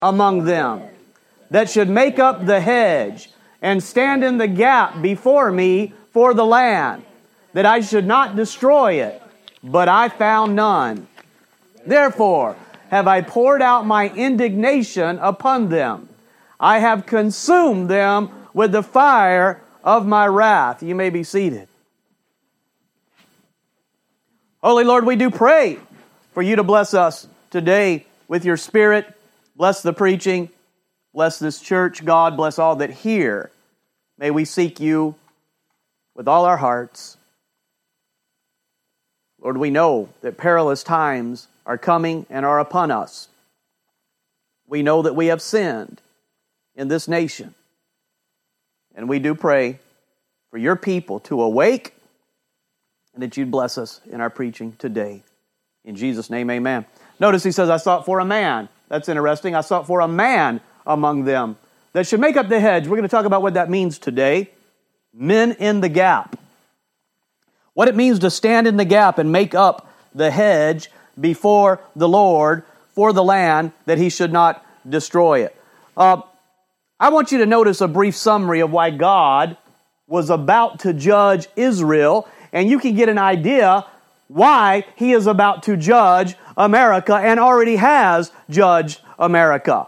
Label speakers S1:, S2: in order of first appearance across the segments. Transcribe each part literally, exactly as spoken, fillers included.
S1: among them, that should make up the hedge and stand in the gap before me for the land, that I should not destroy it, but I found none. Therefore have I poured out my indignation upon them. I have consumed them with the fire of my wrath. You may be seated. Holy Lord, we do pray for you to bless us today with your Spirit. Bless the preaching. Bless this church, God. Bless all that hear. May we seek you with all our hearts. Lord, we know that perilous times are coming and are upon us. We know that we have sinned in this nation. And we do pray for your people to awake and that you'd bless us in our preaching today. In Jesus' name, amen. Notice he says, I sought for a man. That's interesting. I sought for a man among them that should make up the hedge. We're going to talk about what that means today. Men in the gap. What it means to stand in the gap and make up the hedge before the Lord for the land, that he should not destroy it. Uh, I want you to notice a brief summary of why God was about to judge Israel, and you can get an idea why he is about to judge America and already has judged America.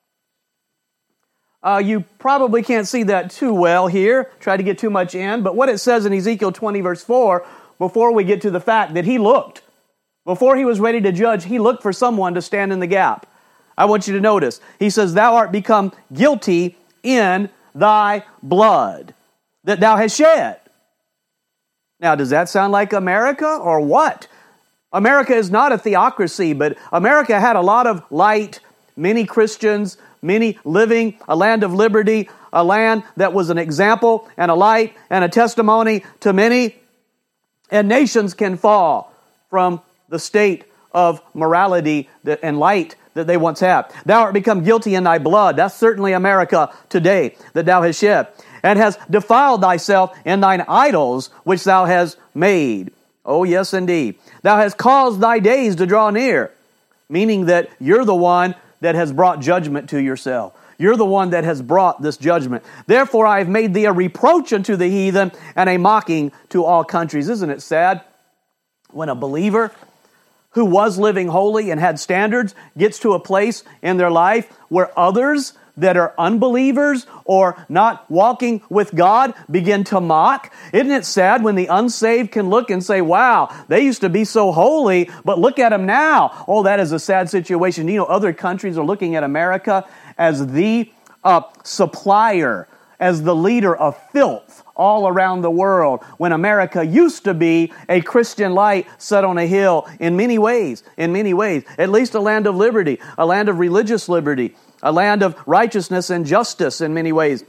S1: Uh, you probably can't see that too well here. Try to get too much in. But what it says in Ezekiel twenty verse four, before we get to the fact that he looked, before he was ready to judge, he looked for someone to stand in the gap. I want you to notice. He says, thou art become guilty in thy blood that thou hast shed. Now, does that sound like America or what? America is not a theocracy, but America had a lot of light, many Christians, many living, a land of liberty, a land that was an example and a light and a testimony to many. And nations can fall from the state of morality and light that they once had. Thou art become guilty in thy blood. That's certainly America today that thou hast shed. And hast defiled thyself in thine idols which thou hast made. Oh, yes, indeed. Thou hast caused thy days to draw near. Meaning that you're the one that has brought judgment to yourself. You're the one that has brought this judgment. Therefore I have made thee a reproach unto the heathen and a mocking to all countries. Isn't it sad when a believer who was living holy and had standards gets to a place in their life where others that are unbelievers or not walking with God begin to mock? Isn't it sad when the unsaved can look and say, wow, they used to be so holy, but look at them now. Oh, that is a sad situation. You know, other countries are looking at America as the uh, supplier, as the leader of filth all around the world, when America used to be a Christian light set on a hill in many ways, in many ways, at least a land of liberty, a land of religious liberty, a land of righteousness and justice in many ways.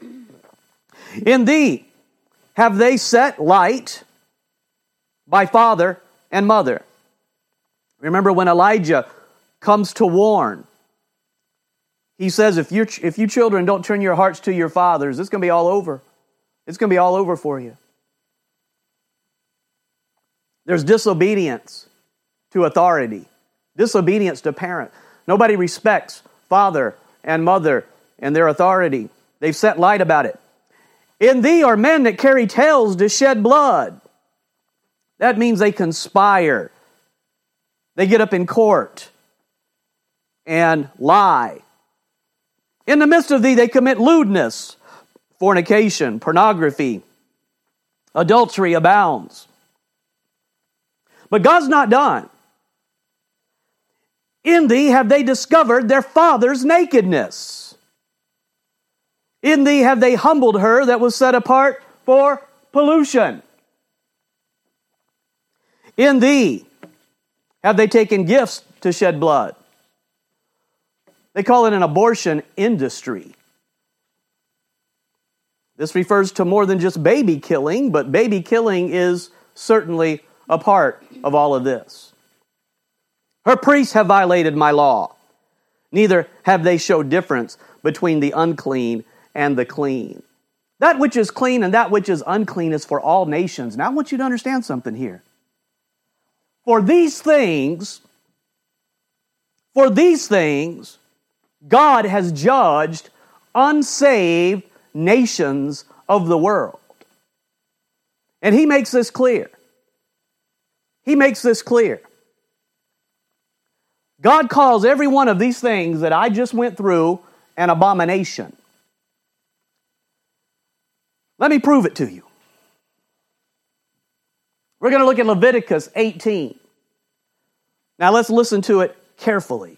S1: In thee have they set light by father and mother. Remember when Elijah comes to warn, he says, if you if you children don't turn your hearts to your fathers, it's going to be all over. It's going to be all over for you. There's disobedience to authority, disobedience to parent. Nobody respects father and mother and their authority. They've set light about it. In thee are men that carry tales to shed blood. That means they conspire. They get up in court and lie. In the midst of thee they commit lewdness, fornication, pornography, adultery abounds. But God's not done. In thee have they discovered their father's nakedness. In thee have they humbled her that was set apart for pollution. In thee have they taken gifts to shed blood. They call it an abortion industry. This refers to more than just baby killing, but baby killing is certainly a part of all of this. Her priests have violated my law. Neither have they showed difference between the unclean and the clean. That which is clean and that which is unclean is for all nations. Now I want you to understand something here. For these things, for these things God has judged unsaved nations of the world. And he makes this clear. He makes this clear. God calls every one of these things that I just went through an abomination. Let me prove it to you. We're going to look at Leviticus eighteen. Now let's listen to it carefully.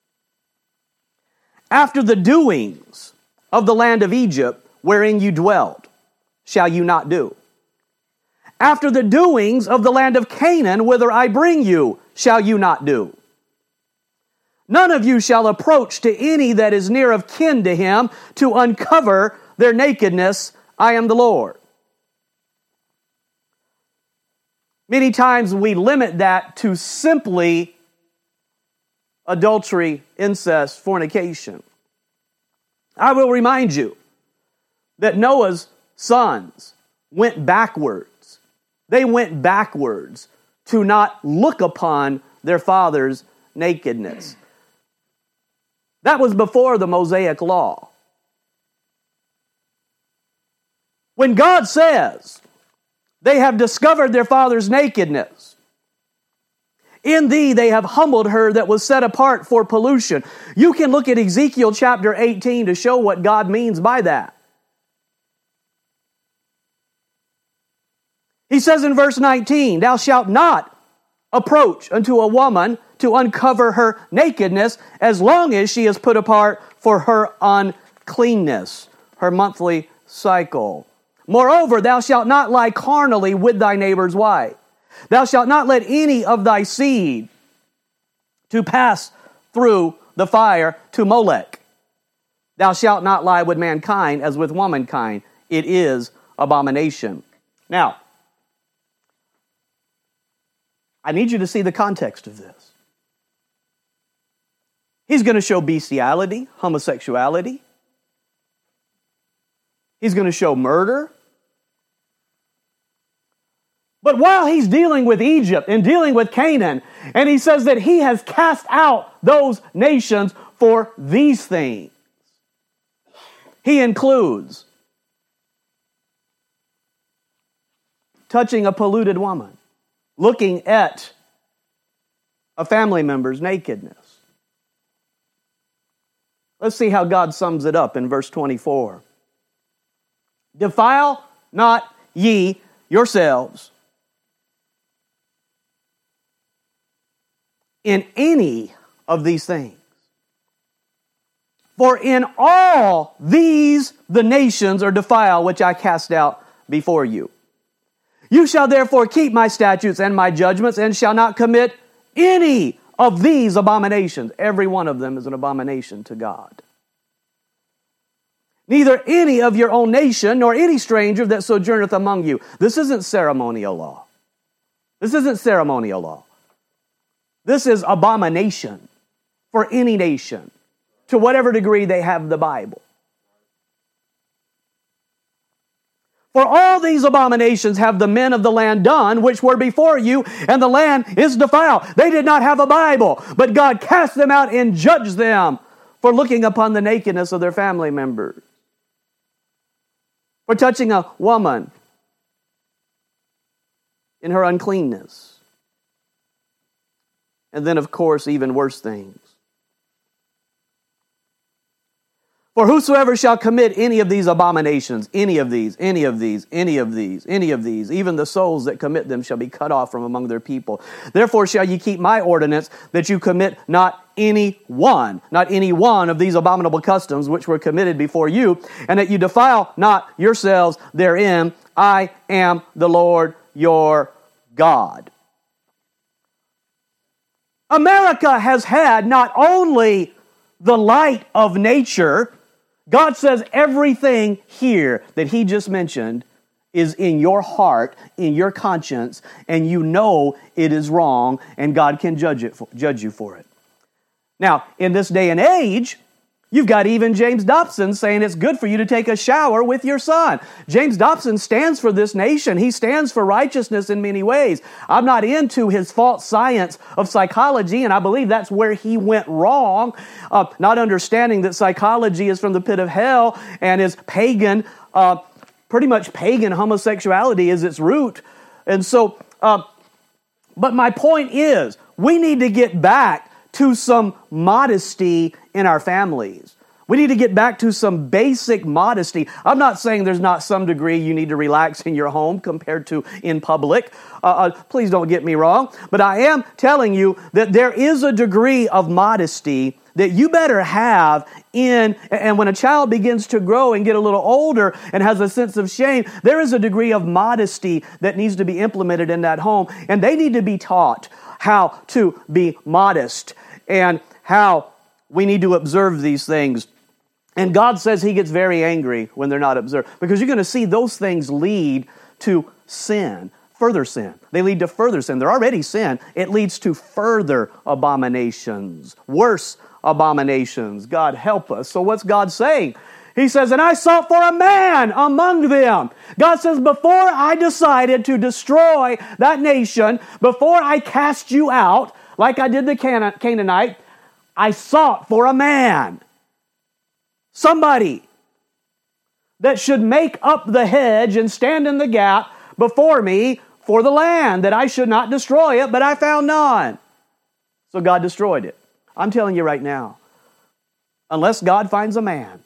S1: After the doings of the land of Egypt, wherein you dwelled, shall you not do. After the doings of the land of Canaan, whither I bring you, shall you not do. None of you shall approach to any that is near of kin to him to uncover their nakedness. I am the Lord. Many times we limit that to simply adultery, incest, fornication. I will remind you that Noah's sons went backwards. They went backwards to not look upon their father's nakedness. That was before the Mosaic law. When God says, they have discovered their father's nakedness, in thee they have humbled her that was set apart for pollution. You can look at Ezekiel chapter eighteen to show what God means by that. He says in verse nineteen, thou shalt not approach unto a woman to uncover her nakedness as long as she is put apart for her uncleanness, her monthly cycle. Moreover, thou shalt not lie carnally with thy neighbor's wife. Thou shalt not let any of thy seed to pass through the fire to Molech. Thou shalt not lie with mankind as with womankind. It is abomination. Now, I need you to see the context of this. He's going to show bestiality, homosexuality. He's going to show murder. But while he's dealing with Egypt and dealing with Canaan, and he says that he has cast out those nations for these things, he includes touching a polluted woman, looking at a family member's nakedness. Let's see how God sums it up in verse twenty-four. Defile not ye yourselves in any of these things. For in all these the nations are defiled, which I cast out before you. You shall therefore keep my statutes and my judgments, and shall not commit any of these abominations. Every one of them is an abomination to God. Neither any of your own nation, nor any stranger that sojourneth among you. This isn't ceremonial law. This isn't ceremonial law. This is abomination for any nation, to whatever degree they have the Bible. For all these abominations have the men of the land done, which were before you, and the land is defiled. They did not have a Bible, but God cast them out and judged them for looking upon the nakedness of their family members, for touching a woman in her uncleanness. And then, of course, even worse things. For whosoever shall commit any of these abominations, any of these, any of these, any of these, any of these, even the souls that commit them shall be cut off from among their people. Therefore shall ye keep my ordinance, that you commit not any one, not any one of these abominable customs which were committed before you, and that you defile not yourselves therein. I am the Lord your God. America has had not only the light of nature. God says everything here that he just mentioned is in your heart, in your conscience, and you know it is wrong, and God can judge it, judge you for it. Now, in this day and age, You've got even James Dobson saying it's good for you to take a shower with your son. James Dobson stands for this nation. He stands for righteousness in many ways. I'm not into his false science of psychology, and I believe that's where he went wrong, uh, not understanding that psychology is from the pit of hell and is pagan, uh, pretty much pagan homosexuality is its root. And so, uh, but my point is, we need to get back to some modesty in our families. We need to get back to some basic modesty. I'm not saying there's not some degree you need to relax in your home compared to in public. Uh, uh, please don't get me wrong. But I am telling you that there is a degree of modesty that you better have in, and when a child begins to grow and get a little older and has a sense of shame, there is a degree of modesty that needs to be implemented in that home. And they need to be taught how to be modest and how we need to observe these things. And God says He gets very angry when they're not observed, because you're going to see those things lead to sin, further sin. They lead to further sin. They're already sin. It leads to further abominations, worse abominations. God help us. So what's God saying? He says, and I sought for a man among them. God says, before I decided to destroy that nation, before I cast you out, like I did the Cana- Canaanite, I sought for a man. Somebody that should make up the hedge and stand in the gap before me for the land, that I should not destroy it, but I found none. So God destroyed it. I'm telling you right now, unless God finds a man,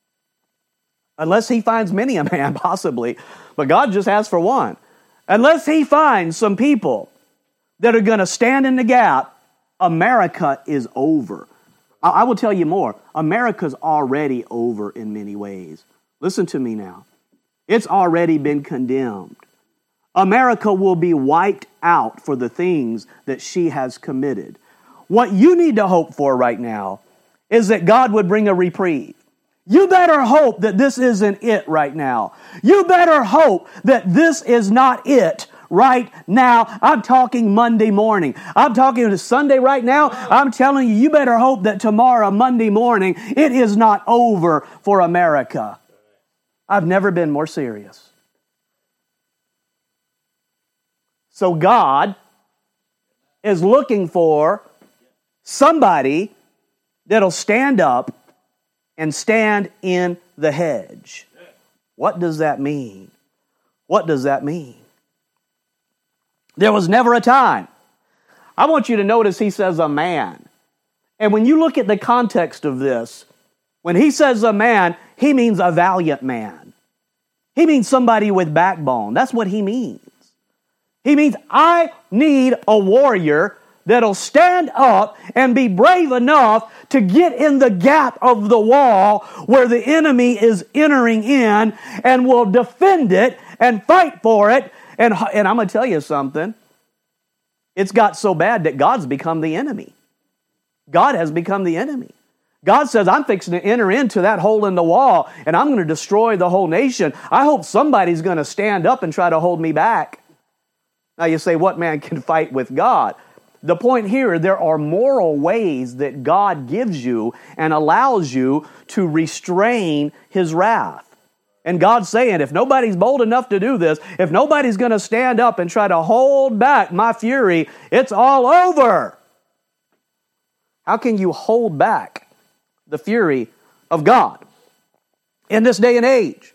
S1: unless He finds many a man, possibly, but God just asks for one. Unless He finds some people that are going to stand in the gap, America is over. I, I will tell you more. America's already over in many ways. Listen to me now. It's already been condemned. America will be wiped out for the things that she has committed. What you need to hope for right now is that God would bring a reprieve. You better hope that this isn't it right now. You better hope that this is not it right now. I'm talking Monday morning. I'm talking to Sunday right now. I'm telling you, you better hope that tomorrow, Monday morning, it is not over for America. I've never been more serious. So God is looking for somebody that'll stand up and stand in the hedge. What does that mean? What does that mean? There was never a time. I want you to notice He says a man. And when you look at the context of this, when He says a man, He means a valiant man. He means somebody with backbone. That's what He means. He means I need a warrior that'll stand up and be brave enough to get in the gap of the wall where the enemy is entering in and will defend it and fight for it. And, and I'm going to tell you something. It's got so bad that God's become the enemy. God has become the enemy. God says, I'm fixing to enter into that hole in the wall and I'm going to destroy the whole nation. I hope somebody's going to stand up and try to hold me back. Now you say, what man can fight with God? The point here, there are moral ways that God gives you and allows you to restrain His wrath. And God's saying, if nobody's bold enough to do this, if nobody's going to stand up and try to hold back my fury, it's all over. How can you hold back the fury of God in this day and age?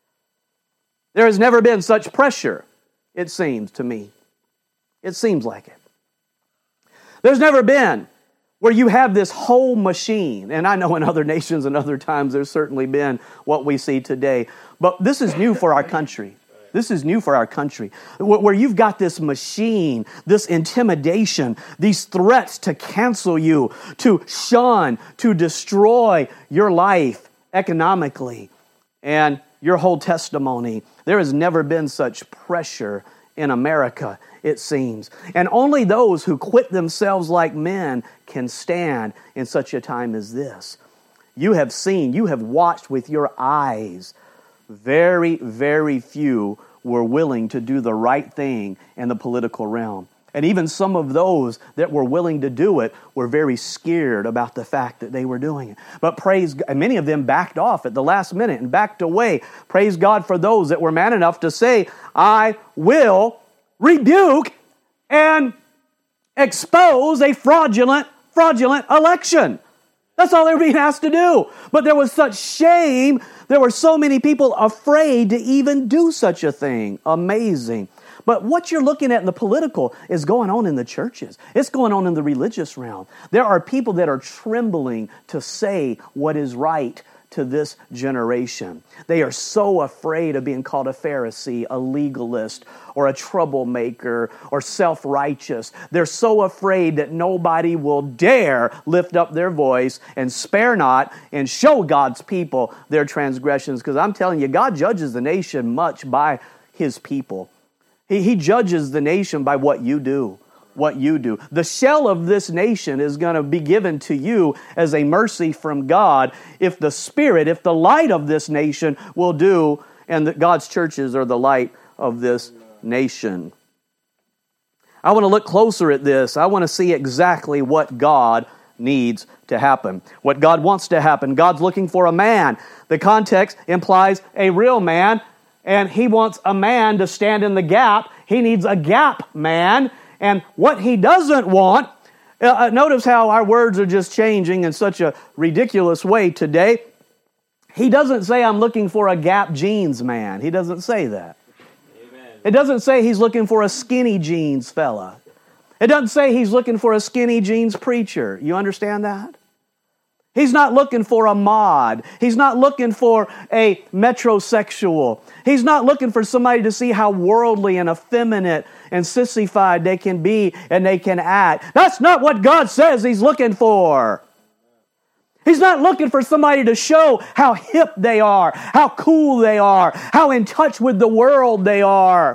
S1: There has never been such pressure, it seems to me. It seems like it. There's never been where you have this whole machine, and I know in other nations and other times there's certainly been what we see today, but this is new for our country. This is new for our country, where you've got this machine, this intimidation, these threats to cancel you, to shun, to destroy your life economically and your whole testimony. There has never been such pressure in America, it seems. And only those who quit themselves like men can stand in such a time as this. You have seen, you have watched with your eyes. Very, very few were willing to do the right thing in the political realm. And even some of those that were willing to do it were very scared about the fact that they were doing it. But praise God, many of them backed off at the last minute and backed away. Praise God for those that were man enough to say, I will rebuke and expose a fraudulent, fraudulent election. That's all they were being asked to do. But there was such shame. There were so many people afraid to even do such a thing. Amazing. But what you're looking at in the political is going on in the churches. It's going on in the religious realm. There are people that are trembling to say what is right to this generation. They are so afraid of being called a Pharisee, a legalist, or a troublemaker, or self-righteous. They're so afraid that nobody will dare lift up their voice and spare not and show God's people their transgressions. Because I'm telling you, God judges the nation much by His people. He, he judges the nation by what you do. What you do. The shell of this nation is going to be given to you as a mercy from God if the Spirit, if the light of this nation will do, and that God's churches are the light of this nation. I want to look closer at this. I want to see exactly what God needs to happen. What God wants to happen. God's looking for a man. The context implies a real man, and He wants a man to stand in the gap. He needs a gap man. And what He doesn't want, uh, notice how our words are just changing in such a ridiculous way today. He doesn't say, I'm looking for a Gap jeans man. He doesn't say that. Amen. It doesn't say He's looking for a skinny jeans fella. It doesn't say He's looking for a skinny jeans preacher. You understand that? He's not looking for a mod. He's not looking for a metrosexual. He's not looking for somebody to see how worldly and effeminate and sissified they can be and they can act. That's not what God says He's looking for. He's not looking for somebody to show how hip they are, how cool they are, how in touch with the world they are.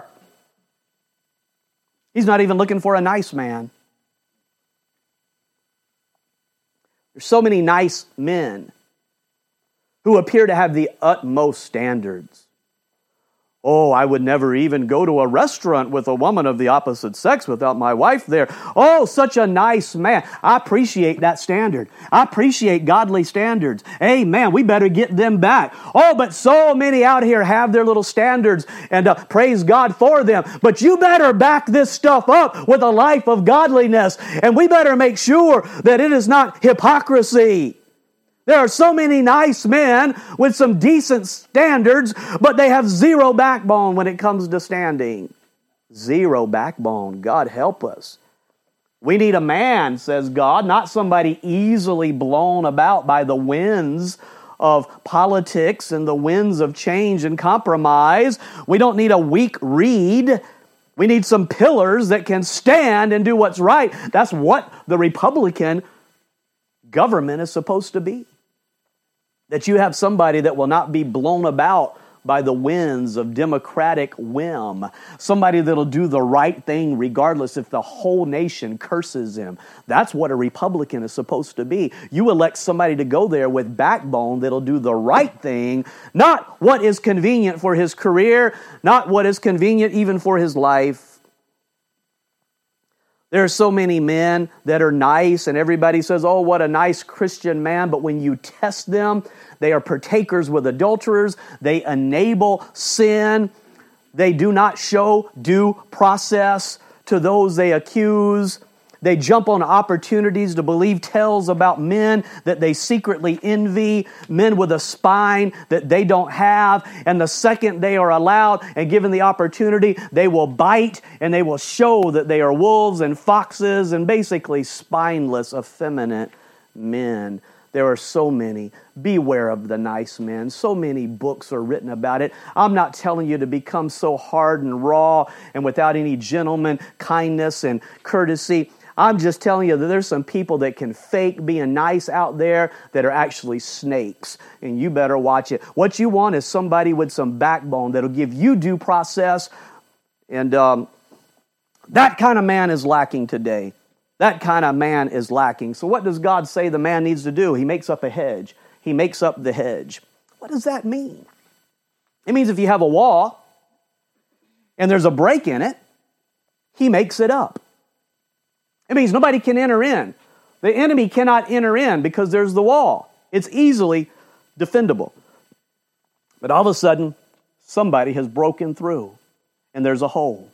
S1: He's not even looking for a nice man. There's so many nice men who appear to have the utmost standards. Oh, I would never even go to a restaurant with a woman of the opposite sex without my wife there. Oh, such a nice man. I appreciate that standard. I appreciate godly standards. Amen. We better get them back. Oh, but so many out here have their little standards, and uh, praise God for them. But you better back this stuff up with a life of godliness, and we better make sure that it is not hypocrisy. There are so many nice men with some decent standards, but they have zero backbone when it comes to standing. Zero backbone. God help us. We need a man, says God, not somebody easily blown about by the winds of politics and the winds of change and compromise. We don't need a weak reed. We need some pillars that can stand and do what's right. That's what the Republican government is supposed to be. That you have somebody that will not be blown about by the winds of democratic whim. Somebody that'll do the right thing regardless if the whole nation curses him. That's what a Republican is supposed to be. You elect somebody to go there with backbone that'll do the right thing, not what is convenient for his career, not what is convenient even for his life. There are so many men that are nice, and everybody says, oh, what a nice Christian man. But when you test them, they are partakers with adulterers. They enable sin. They do not show due process to those they accuse. They jump on opportunities to believe tales about men that they secretly envy, men with a spine that they don't have. And the second they are allowed and given the opportunity, they will bite and they will show that they are wolves and foxes and basically spineless, effeminate men. There are so many. Beware of the nice men. So many books are written about it. I'm not telling you to become so hard and raw and without any gentleman, kindness, and courtesy. I'm just telling you that there's some people that can fake being nice out there that are actually snakes, and you better watch it. What you want is somebody with some backbone that'll give you due process, and um, that kind of man is lacking today. That kind of man is lacking. So what does God say the man needs to do? He makes up a hedge. He makes up the hedge. What does that mean? It means if you have a wall and there's a break in it, he makes it up. It means nobody can enter in. The enemy cannot enter in because there's the wall. It's easily defendable. But all of a sudden, somebody has broken through and there's a hole.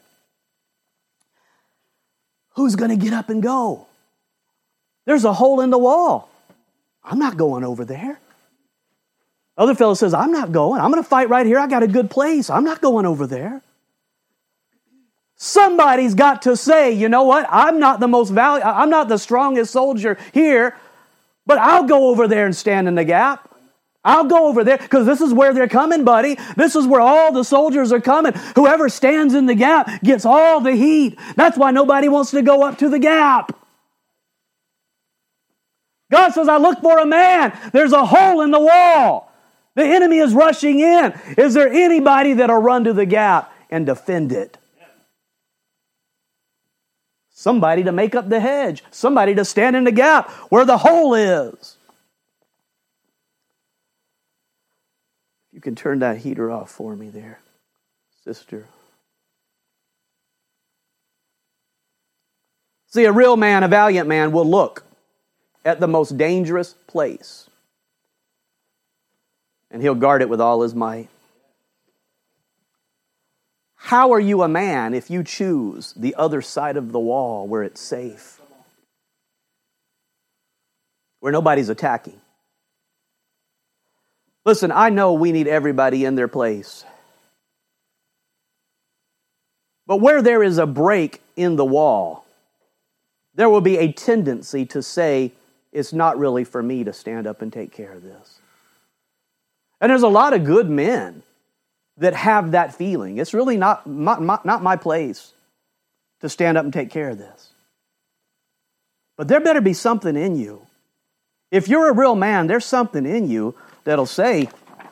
S1: Who's going to get up and go? There's a hole in the wall. I'm not going over there. Other fellow says, I'm not going. I'm going to fight right here. I got a good place. I'm not going over there. Somebody's got to say, you know what? I'm not the most valuable, I'm not the strongest soldier here, but I'll go over there and stand in the gap. I'll go over there because this is where they're coming, buddy. This is where all the soldiers are coming. Whoever stands in the gap gets all the heat. That's why nobody wants to go up to the gap. God says, I look for a man. There's a hole in the wall. The enemy is rushing in. Is there anybody that'll run to the gap and defend it? Somebody to make up the hedge. Somebody to stand in the gap where the hole is. You can turn that heater off for me there, sister. See, a real man, a valiant man, will look at the most dangerous place, and he'll guard it with all his might. How are you a man if you choose the other side of the wall where it's safe? Where nobody's attacking. Listen, I know we need everybody in their place. But where there is a break in the wall, there will be a tendency to say, it's not really for me to stand up and take care of this. And there's a lot of good men that have that feeling. It's really not, not, not my place to stand up and take care of this. But there better be something in you. If you're a real man, there's something in you that'll say,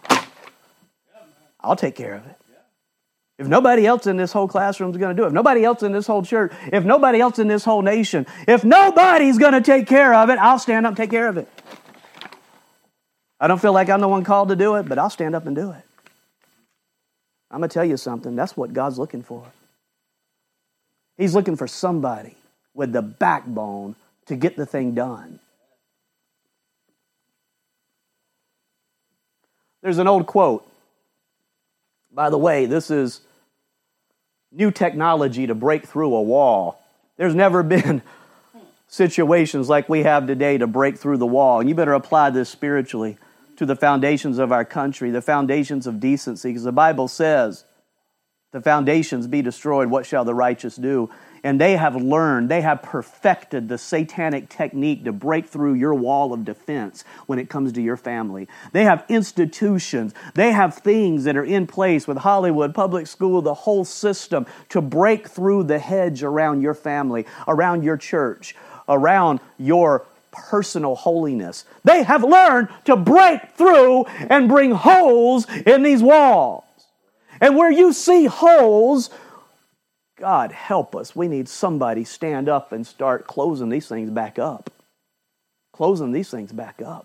S1: I'll take care of it. If nobody else in this whole classroom is going to do it, if nobody else in this whole church, if nobody else in this whole nation, if nobody's going to take care of it, I'll stand up and take care of it. I don't feel like I'm the one called to do it, but I'll stand up and do it. I'm going to tell you something. That's what God's looking for. He's looking for somebody with the backbone to get the thing done. There's an old quote. By the way, this is new technology to break through a wall. There's never been situations like we have today to break through the wall. And you better apply this spiritually to the foundations of our country, the foundations of decency, because the Bible says, the foundations be destroyed, what shall the righteous do? And they have learned, they have perfected the satanic technique to break through your wall of defense when it comes to your family. They have institutions, they have things that are in place with Hollywood, public school, the whole system to break through the hedge around your family, around your church, around your personal holiness. They have learned to break through and bring holes in these walls. And where you see holes, God help us. We need somebody stand up and start closing these things back up. Closing these things back up.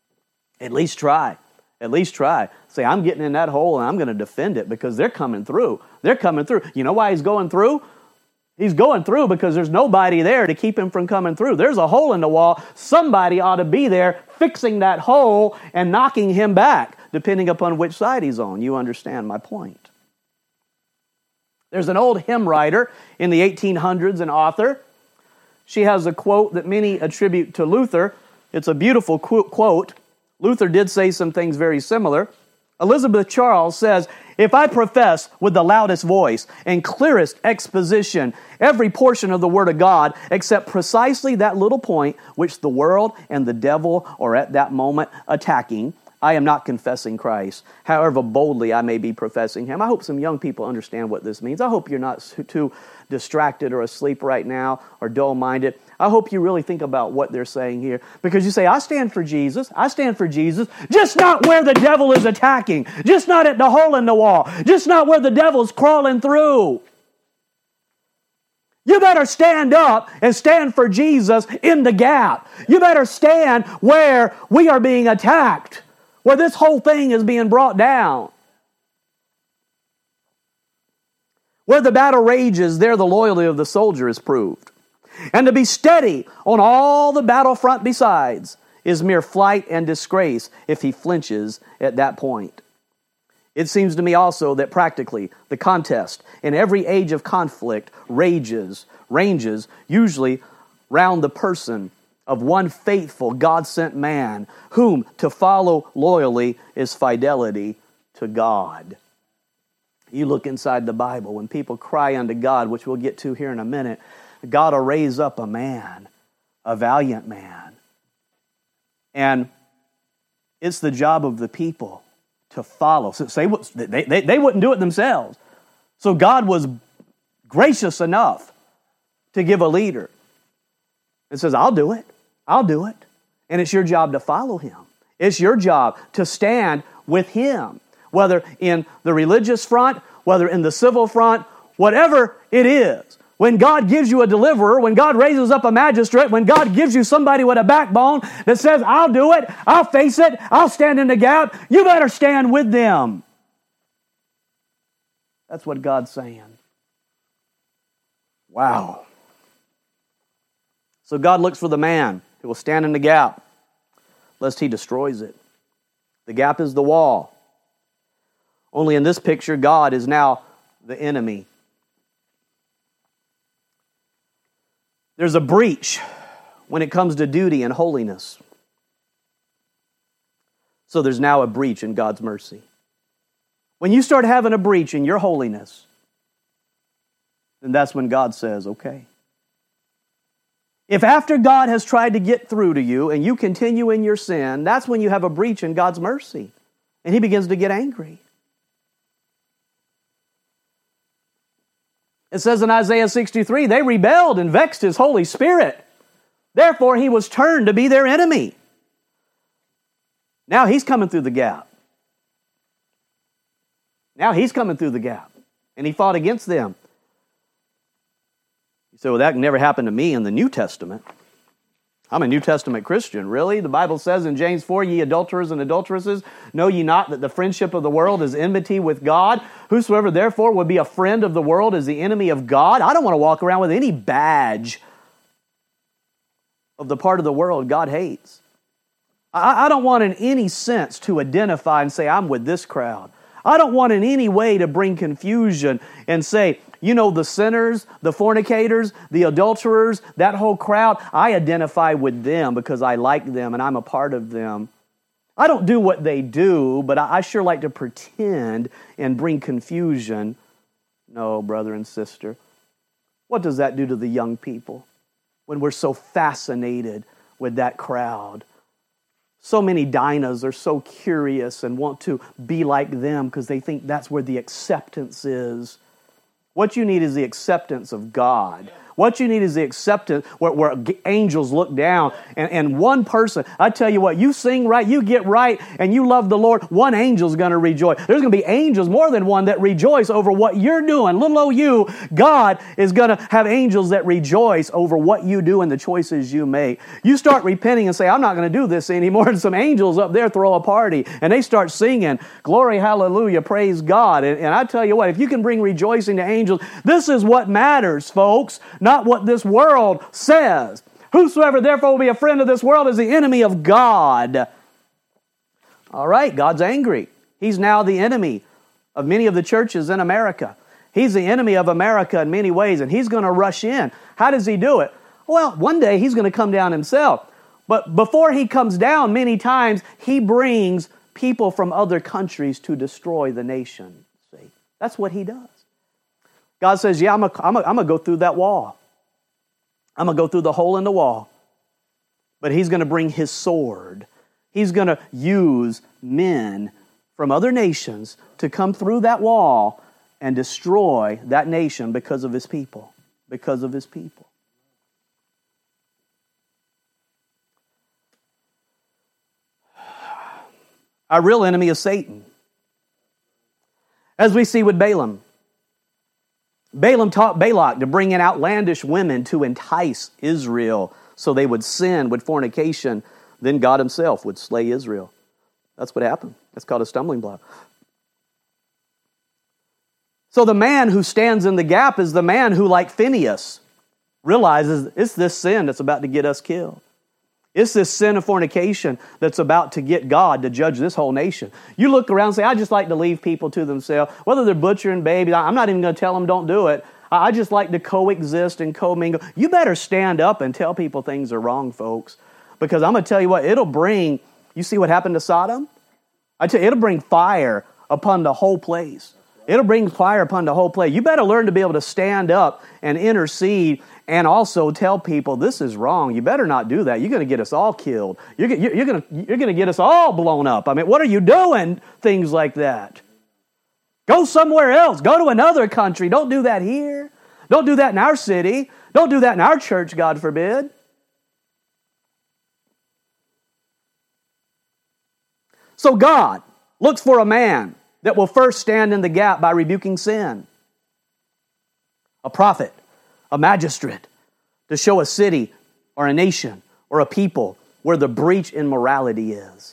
S1: At least try. At least try. Say, I'm getting in that hole and I'm going to defend it because they're coming through. They're coming through. You know why he's going through? He's going through because there's nobody there to keep him from coming through. There's a hole in the wall. Somebody ought to be there fixing that hole and knocking him back, depending upon which side he's on. You understand my point. There's an old hymn writer in the eighteen hundreds, an author. She has a quote that many attribute to Luther. It's a beautiful qu- quote. Luther did say some things very similar. Elizabeth Charles says, if I profess with the loudest voice and clearest exposition every portion of the Word of God except precisely that little point which the world and the devil are at that moment attacking, I am not confessing Christ, however boldly I may be professing Him. I hope some young people understand what this means. I hope you're not too distracted or asleep right now or dull-minded. I hope you really think about what they're saying here. Because you say, I stand for Jesus. I stand for Jesus. Just not where the devil is attacking. Just not at the hole in the wall. Just not where the devil's crawling through. You better stand up and stand for Jesus in the gap. You better stand where we are being attacked. Where this whole thing is being brought down. Where the battle rages, there the loyalty of the soldier is proved. And to be steady on all the battlefront besides is mere flight and disgrace if he flinches at that point. It seems to me also that practically the contest in every age of conflict rages, ranges usually round the person of one faithful God-sent man, whom to follow loyally is fidelity to God. You look inside the Bible, when people cry unto God, which we'll get to here in a minute, God will raise up a man, a valiant man. And it's the job of the people to follow. So they, they, they wouldn't do it themselves. So God was gracious enough to give a leader. It says, I'll do it. I'll do it. And it's your job to follow him. It's your job to stand with him. Whether in the religious front, whether in the civil front, whatever it is. When God gives you a deliverer, when God raises up a magistrate, when God gives you somebody with a backbone that says, I'll do it, I'll face it, I'll stand in the gap, you better stand with them. That's what God's saying. Wow. So God looks for the man who will stand in the gap, lest he destroys it. The gap is the wall. Only in this picture, God is now the enemy. There's a breach when it comes to duty and holiness. So there's now a breach in God's mercy. When you start having a breach in your holiness, then that's when God says, okay. If after God has tried to get through to you and you continue in your sin, that's when you have a breach in God's mercy. And he begins to get angry. It says in Isaiah sixty-three, they rebelled and vexed his Holy Spirit. Therefore, he was turned to be their enemy. Now he's coming through the gap. Now he's coming through the gap. And he fought against them. You say, well, that never happened to me in the New Testament. I'm a New Testament Christian. Really? The Bible says in James four, ye adulterers and adulteresses, know ye not that the friendship of the world is enmity with God? Whosoever therefore would be a friend of the world is the enemy of God. I don't want to walk around with any badge of the part of the world God hates. I, I don't want in any sense to identify and say, I'm with this crowd. I don't want in any way to bring confusion and say, you know, the sinners, the fornicators, the adulterers, that whole crowd, I identify with them because I like them and I'm a part of them. I don't do what they do, but I sure like to pretend and bring confusion. No, brother and sister. What does that do to the young people when we're so fascinated with that crowd? So many Dinahs are so curious and want to be like them because they think that's where the acceptance is. What you need is the acceptance of God. What you need is the acceptance where, where angels look down and, and one person, I tell you what, you sing right, you get right, and you love the Lord, one angel's going to rejoice. There's going to be angels, more than one, that rejoice over what you're doing. Little old you, God is going to have angels that rejoice over what you do and the choices you make. You start repenting and say, I'm not going to do this anymore, and some angels up there throw a party, and they start singing, glory, hallelujah, praise God. And, and I tell you what, if you can bring rejoicing to angels, this is what matters, folks. Not what this world says. Whosoever therefore will be a friend of this world is the enemy of God. All right, God's angry. He's now the enemy of many of the churches in America. He's the enemy of America in many ways, and he's going to rush in. How does he do it? Well, one day he's going to come down himself. But before he comes down, many times he brings people from other countries to destroy the nation. See, that's what he does. God says, yeah, I'm going I'm to go through that wall. I'm going to go through the hole in the wall. But he's going to bring his sword. He's going to use men from other nations to come through that wall and destroy that nation because of his people. Because of his people. Our real enemy is Satan. As we see with Balaam. Balaam taught Balak to bring in outlandish women to entice Israel so they would sin with fornication. Then God himself would slay Israel. That's what happened. That's called a stumbling block. So the man who stands in the gap is the man who, like Phinehas, realizes it's this sin that's about to get us killed. It's this sin of fornication that's about to get God to judge this whole nation. You look around and say, I just like to leave people to themselves, whether they're butchering babies. I'm not even going to tell them don't do it. I just like to coexist and commingle. You better stand up and tell people things are wrong, folks. Because I'm going to tell you what, it'll bring, you see what happened to Sodom? I tell you, it'll bring fire upon the whole place. It'll bring fire upon the whole place. You better learn to be able to stand up and intercede and also tell people this is wrong. You better not do that. You're going to get us all killed. You're, you're, you're going to, you're going to get us all blown up. I mean, what are you doing? Things like that. Go somewhere else. Go to another country. Don't do that here. Don't do that in our city. Don't do that in our church, God forbid. So God looks for a man that will first stand in the gap by rebuking sin. A prophet, a magistrate, to show a city or a nation or a people where the breach in morality is.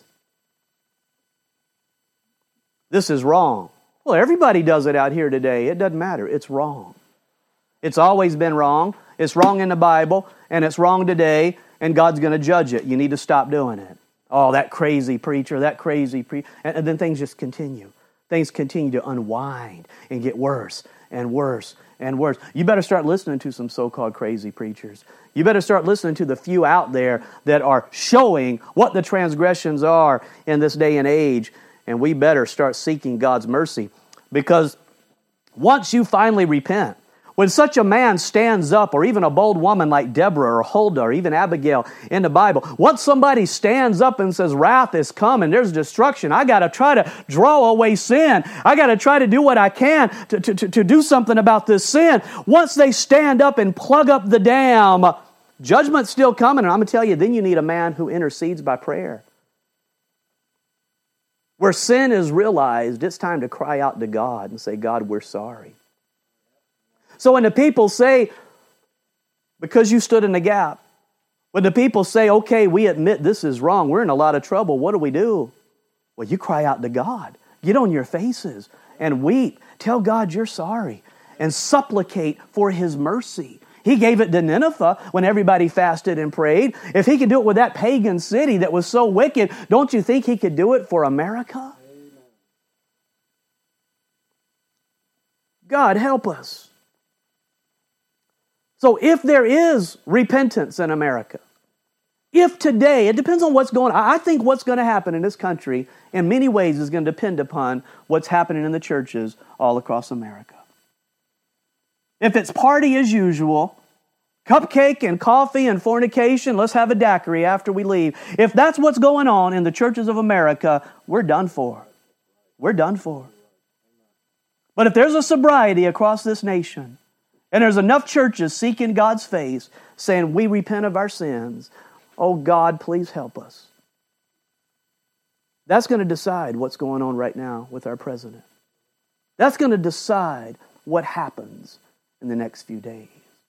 S1: This is wrong. Well, everybody does it out here today. It doesn't matter. It's wrong. It's always been wrong. It's wrong in the Bible, and it's wrong today, and God's going to judge it. You need to stop doing it. Oh, that crazy preacher, that crazy preacher. And, and then things just continue. Things continue to unwind and get worse and worse and worse. You better start listening to some so-called crazy preachers. You better start listening to the few out there that are showing what the transgressions are in this day and age. And we better start seeking God's mercy. Because once you finally repent, when such a man stands up, or even a bold woman like Deborah or Huldah or even Abigail in the Bible, once somebody stands up and says, wrath is coming, there's destruction, I got to try to draw away sin. I got to try to do what I can to, to, to, to do something about this sin. Once they stand up and plug up the dam, judgment's still coming. And I'm going to tell you, then you need a man who intercedes by prayer. Where sin is realized, it's time to cry out to God and say, God, we're sorry. So when the people say, because you stood in the gap, when the people say, okay, we admit this is wrong, we're in a lot of trouble, what do we do? Well, you cry out to God. Get on your faces and weep. Tell God you're sorry and supplicate for His mercy. He gave it to Nineveh when everybody fasted and prayed. If He could do it with that pagan city that was so wicked, don't you think He could do it for America? God, help us. So if there is repentance in America, if today, it depends on what's going on. I think what's going to happen in this country in many ways is going to depend upon what's happening in the churches all across America. If it's party as usual, cupcake and coffee and fornication, let's have a daiquiri after we leave. If that's what's going on in the churches of America, we're done for. We're done for. But if there's a sobriety across this nation, and there's enough churches seeking God's face, saying, we repent of our sins, oh God, please help us. That's going to decide what's going on right now with our president. That's going to decide what happens in the next few days.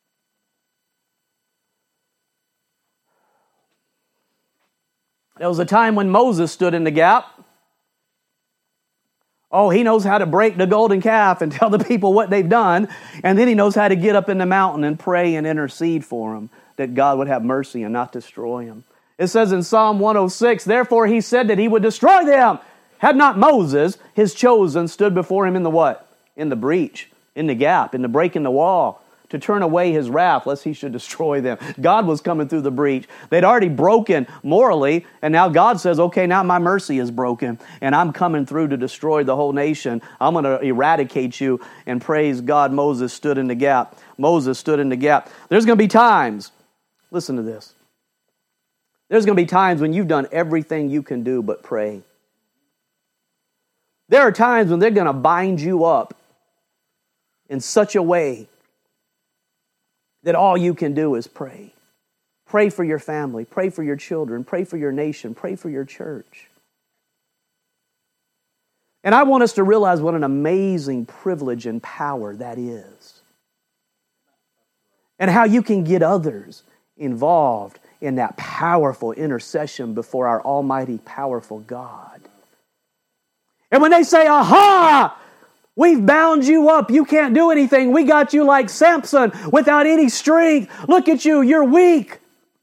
S1: There was a time when Moses stood in the gap. Oh, he knows how to break the golden calf and tell the people what they've done. And then he knows how to get up in the mountain and pray and intercede for them, that God would have mercy and not destroy them. It says in Psalm one oh six, therefore he said that he would destroy them. Had not Moses, his chosen, stood before him in the what? In the breach, in the gap, in the break in the wall, to turn away his wrath, lest he should destroy them. God was coming through the breach. They'd already broken morally, and now God says, okay, now my mercy is broken, and I'm coming through to destroy the whole nation. I'm going to eradicate you, and praise God, Moses stood in the gap. Moses stood in the gap. There's going to be times, listen to this, there's going to be times when you've done everything you can do but pray. There are times when they're going to bind you up in such a way that all you can do is pray. Pray for your family. Pray for your children. Pray for your nation. Pray for your church. And I want us to realize what an amazing privilege and power that is. And how you can get others involved in that powerful intercession before our almighty, powerful God. And when they say, aha, We've bound you up. You can't do anything. We got you like Samson without any strength. Look at you. You're weak.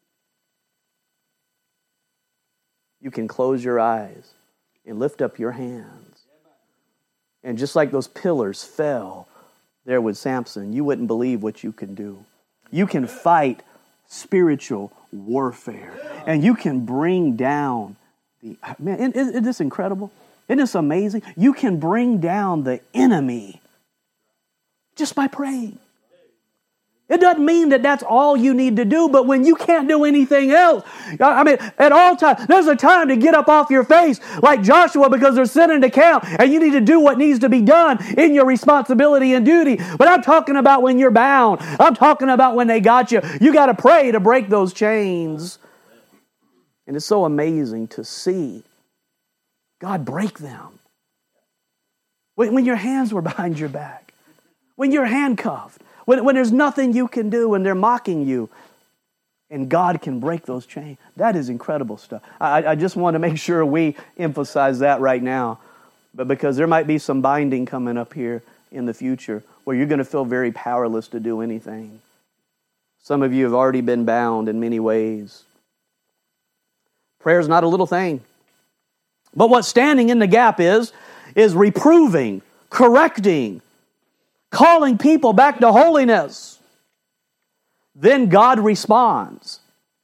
S1: You can close your eyes and lift up your hands. And just like those pillars fell there with Samson, you wouldn't believe what you can do. You can fight spiritual warfare. And you can bring down the... Man, isn't, isn't this incredible? Isn't this amazing? You can bring down the enemy just by praying. It doesn't mean that that's all you need to do, but when you can't do anything else, I mean, at all times, there's a time to get up off your face like Joshua because they're sending to camp, and you need to do what needs to be done in your responsibility and duty. But I'm talking about when you're bound. I'm talking about when they got you. You got to pray to break those chains. And it's so amazing to see God break them. When, when your hands were behind your back, when you're handcuffed, when, when there's nothing you can do and they're mocking you, and God can break those chains. That is incredible stuff. I, I just want to make sure we emphasize that right now, but because there might be some binding coming up here in the future where you're going to feel very powerless to do anything. Some of you have already been bound in many ways. Prayer is not a little thing. But what standing in the gap is, is reproving, correcting, calling people back to holiness. Then God responds,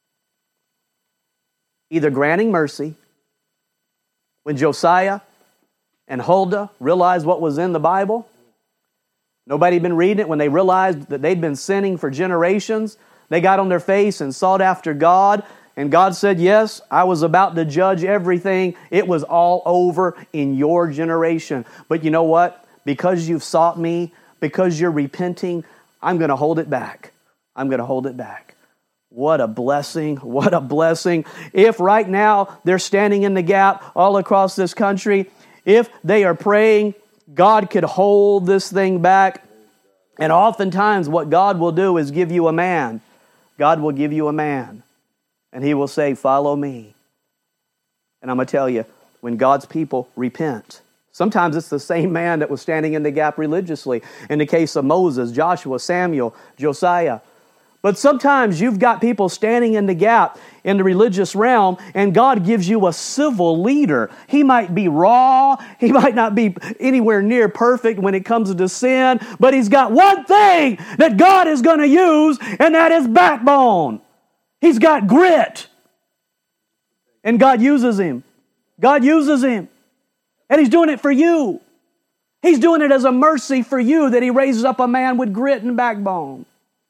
S1: either granting mercy. When Josiah and Huldah realized what was in the Bible, nobody had been reading it. When they realized that they'd been sinning for generations, they got on their face and sought after God. And God said, yes, I was about to judge everything. It was all over in your generation. But you know what? Because you've sought me, because you're repenting, I'm going to hold it back. I'm going to hold it back. What a blessing. What a blessing. If right now they're standing in the gap all across this country, if they are praying, God could hold this thing back. And oftentimes what God will do is give you a man. God will give you a man. And He will say, follow me. And I'm going to tell you, when God's people repent, sometimes it's the same man that was standing in the gap religiously. In the case of Moses, Joshua, Samuel, Josiah. But sometimes you've got people standing in the gap in the religious realm, and God gives you a civil leader. He might be raw. He might not be anywhere near perfect when it comes to sin. But he's got one thing that God is going to use, and that is backbone. He's got grit. And God uses him. God uses him. And He's doing it for you. He's doing it as a mercy for you that He raises up a man with grit and backbone.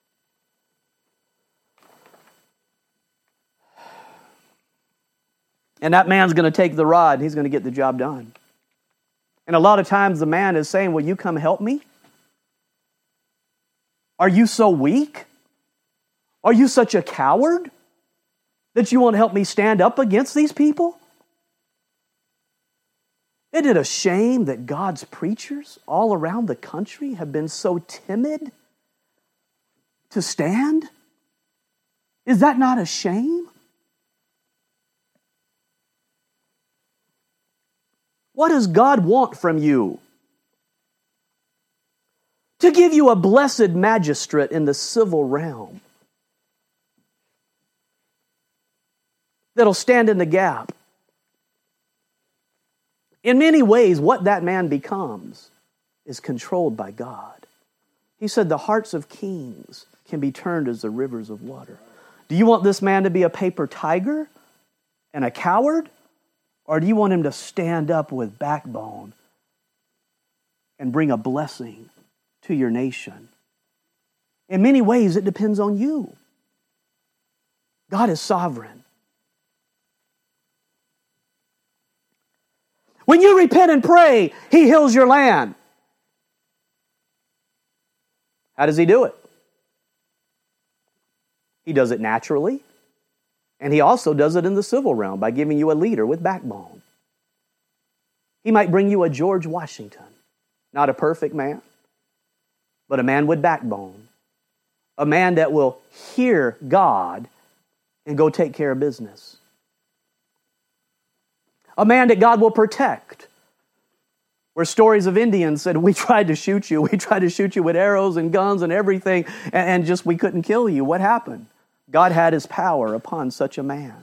S1: And that man's going to take the rod and he's going to get the job done. And a lot of times the man is saying, will you come help me? Are you so weak? Are you such a coward that you won't help me stand up against these people? Isn't it a shame that God's preachers all around the country have been so timid to stand? Is that not a shame? What does God want from you? To give you a blessed magistrate in the civil realm that'll stand in the gap. In many ways, what that man becomes is controlled by God. He said the hearts of kings can be turned as the rivers of water. Do you want this man to be a paper tiger and a coward? Or do you want him to stand up with backbone and bring a blessing to your nation? In many ways, it depends on you. God is sovereign. When you repent and pray, He heals your land. How does He do it? He does it naturally. And He also does it in the civil realm by giving you a leader with backbone. He might bring you a George Washington. Not a perfect man, but a man with backbone. A man that will hear God and go take care of business. A man that God will protect. Where stories of Indians said, we tried to shoot you. We tried to shoot you with arrows and guns and everything, and, and just we couldn't kill you. What happened? God had His power upon such a man.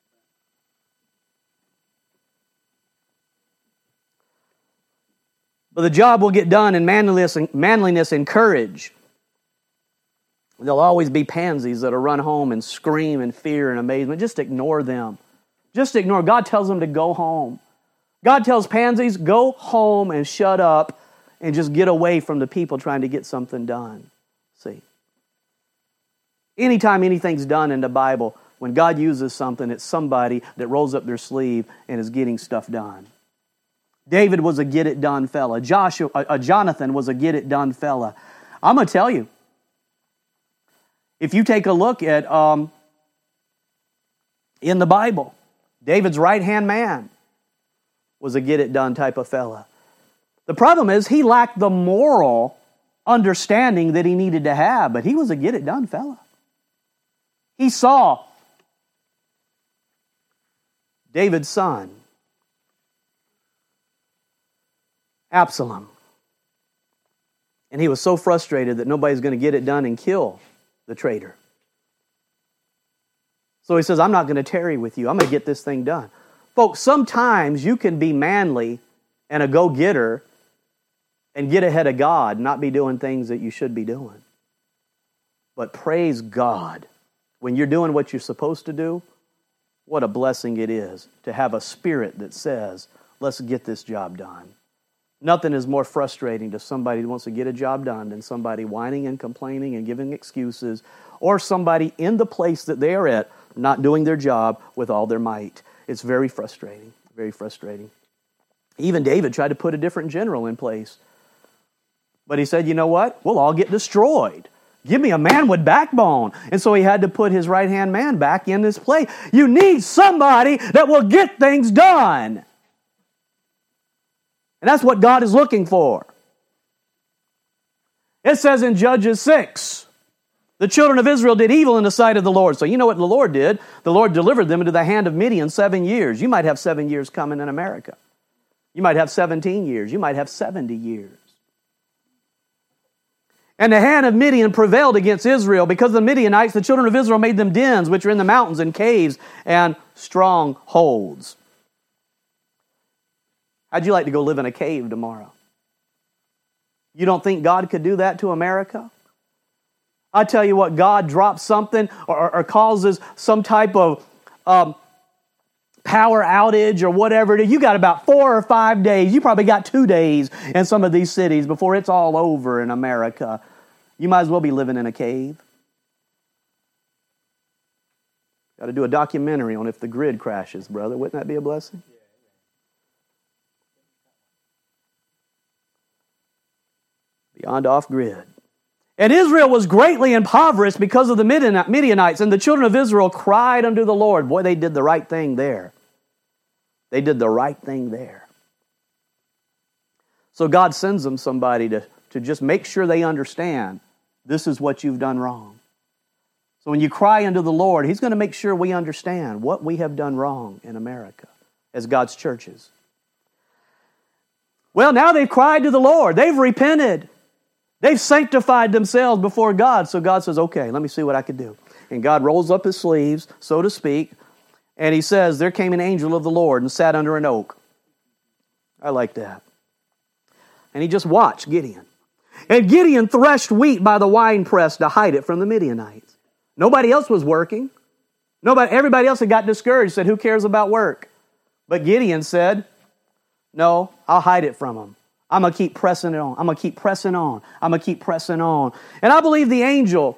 S1: But the job will get done in manliness and, manliness and courage. There'll always be pansies that'll run home and scream in fear and amazement. Just ignore them. Just ignore. God tells them to go home. God tells pansies, go home and shut up and just get away from the people trying to get something done. See? Anytime anything's done in the Bible, when God uses something, it's somebody that rolls up their sleeve and is getting stuff done. David was a get-it-done fella. Joshua, uh, Jonathan was a get-it-done fella. I'm going to tell you, if you take a look at, um, in the Bible, David's right-hand man was a get-it-done type of fella. The problem is he lacked the moral understanding that he needed to have, but he was a get-it-done fella. He saw David's son, Absalom, and he was so frustrated that nobody's going to get it done and kill the traitor. So he says, I'm not going to tarry with you. I'm going to get this thing done. Folks, sometimes you can be manly and a go-getter and get ahead of God, not be doing things that you should be doing. But praise God, when you're doing what you're supposed to do, what a blessing it is to have a spirit that says, let's get this job done. Nothing is more frustrating to somebody who wants to get a job done than somebody whining and complaining and giving excuses, or somebody in the place that they are at not doing their job with all their might. It's very frustrating, very frustrating. Even David tried to put a different general in place. But he said, you know what? We'll all get destroyed. Give me a man with backbone. And so he had to put his right-hand man back in this place. You need somebody that will get things done. And that's what God is looking for. It says in Judges six, the children of Israel did evil in the sight of the Lord. So you know what the Lord did? The Lord delivered them into the hand of Midian seven years. You might have seven years coming in America. You might have seventeen years. You might have seventy years. And the hand of Midian prevailed against Israel. Because of the Midianites, the children of Israel made them dens, which are in the mountains and caves and strongholds. How'd you like to go live in a cave tomorrow? You don't think God could do that to America? I tell you what, God drops something or, or causes some type of um, power outage or whatever. You got about four or five days. You probably got two days in some of these cities before it's all over in America. You might as well be living in a cave. Got to do a documentary on if the grid crashes, brother. Wouldn't that be a blessing? Beyond off-grid. And Israel was greatly impoverished because of the Midianites, and the children of Israel cried unto the Lord. Boy, they did the right thing there. They did the right thing there. So God sends them somebody to, to just make sure they understand this is what you've done wrong. So when you cry unto the Lord, He's going to make sure we understand what we have done wrong in America as God's churches. Well, now they've cried to the Lord. They've repented. They've sanctified themselves before God. So God says, okay, let me see what I can do. And God rolls up His sleeves, so to speak, and He says, there came an angel of the Lord and sat under an oak. I like that. And he just watched Gideon. And Gideon threshed wheat by the winepress to hide it from the Midianites. Nobody else was working. Nobody, everybody else had got discouraged, said, who cares about work? But Gideon said, no, I'll hide it from them. I'm going to keep pressing it on. I'm going to keep pressing on. I'm going to keep pressing on. And I believe the angel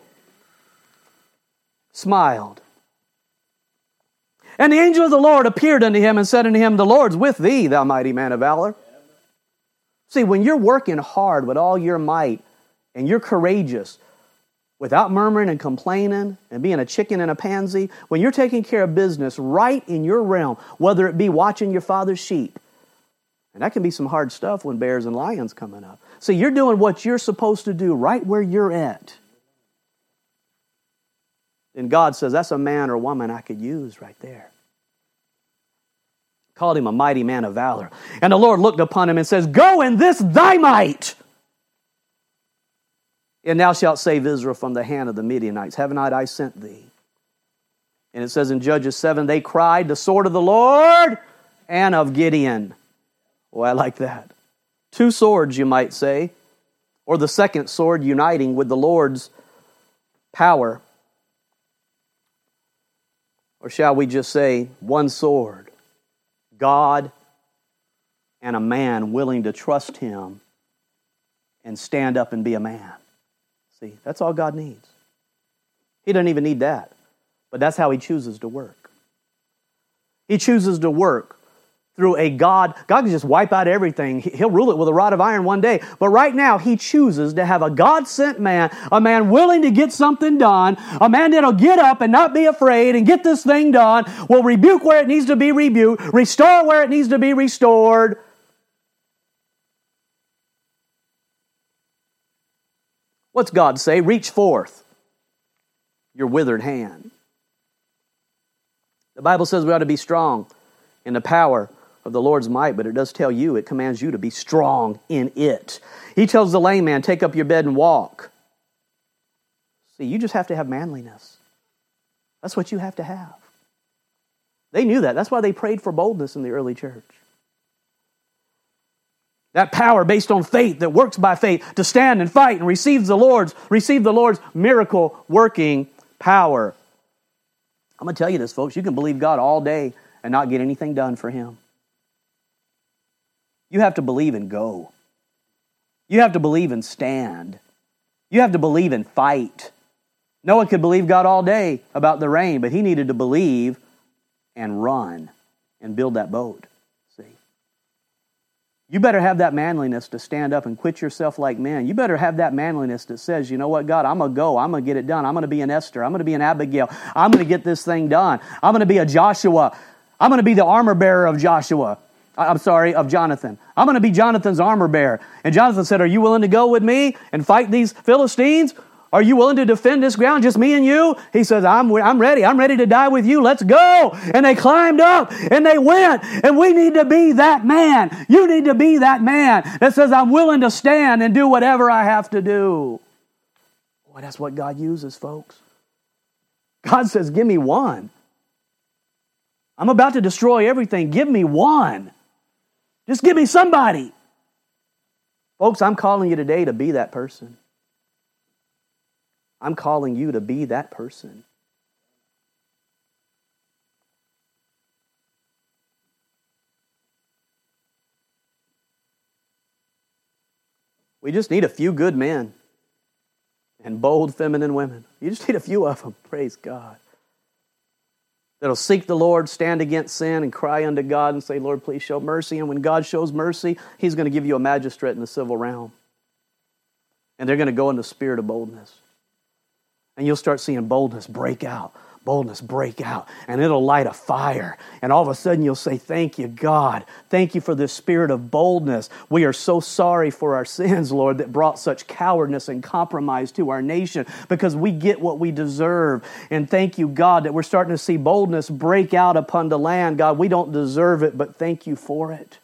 S1: smiled. And the angel of the Lord appeared unto him and said unto him, the Lord's with thee, thou mighty man of valor. See, when you're working hard with all your might and you're courageous, without murmuring and complaining and being a chicken and a pansy, when you're taking care of business right in your realm, whether it be watching your father's sheep, and that can be some hard stuff when bears and lions coming up. See, you're doing what you're supposed to do right where you're at. And God says, that's a man or woman I could use right there. Called him a mighty man of valor. And the Lord looked upon him and says, go in this thy might, and thou shalt save Israel from the hand of the Midianites. Have not I sent thee? And it says in Judges seven, they cried, the sword of the Lord and of Gideon. Oh, I like that. Two swords, you might say, or the second sword uniting with the Lord's power. Or shall we just say, one sword, God and a man willing to trust Him and stand up and be a man. See, that's all God needs. He doesn't even need that. But that's how He chooses to work. He chooses to work through a God. God can just wipe out everything. He'll rule it with a rod of iron one day. But right now, He chooses to have a God-sent man, a man willing to get something done, a man that'll get up and not be afraid and get this thing done, will rebuke where it needs to be rebuked, restore where it needs to be restored. What's God say? Reach forth your withered hand. The Bible says we ought to be strong in the power of the Lord's might, but it does tell you, it commands you to be strong in it. He tells the lame man, take up your bed and walk. See, you just have to have manliness. That's what you have to have. They knew that. That's why they prayed for boldness in the early church. That power based on faith that works by faith to stand and fight and receive the Lord's, receive the Lord's miracle working power. I'm going to tell you this, folks. You can believe God all day and not get anything done for Him. You have to believe and go. You have to believe and stand. You have to believe and fight. Noah could believe God all day about the rain, but he needed to believe and run and build that boat. See? You better have that manliness to stand up and quit yourself like men. You better have that manliness that says, you know what, God, I'm going to go. I'm going to get it done. I'm going to be an Esther. I'm going to be an Abigail. I'm going to get this thing done. I'm going to be a Joshua. I'm going to be the armor bearer of Joshua. I'm sorry, of Jonathan. I'm going to be Jonathan's armor bearer. And Jonathan said, are you willing to go with me and fight these Philistines? Are you willing to defend this ground, just me and you? He says, I'm, I'm ready. I'm ready to die with you. Let's go. And they climbed up and they went. And we need to be that man. You need to be that man that says, I'm willing to stand and do whatever I have to do. Boy, that's what God uses, folks. God says, give me one. I'm about to destroy everything. Give me one. Just give me somebody. Folks, I'm calling you today to be that person. I'm calling you to be that person. We just need a few good men and bold feminine women. You just need a few of them. Praise God. That'll seek the Lord, stand against sin, and cry unto God and say, Lord, please show mercy. And when God shows mercy, He's going to give you a magistrate in the civil realm. And they're going to go in the spirit of boldness. And you'll start seeing boldness break out. Boldness break out. And it'll light a fire. And all of a sudden you'll say, thank you, God. Thank you for this spirit of boldness. We are so sorry for our sins, Lord, that brought such cowardness and compromise to our nation because we get what we deserve. And thank you, God, that we're starting to see boldness break out upon the land. God, we don't deserve it, but thank you for it.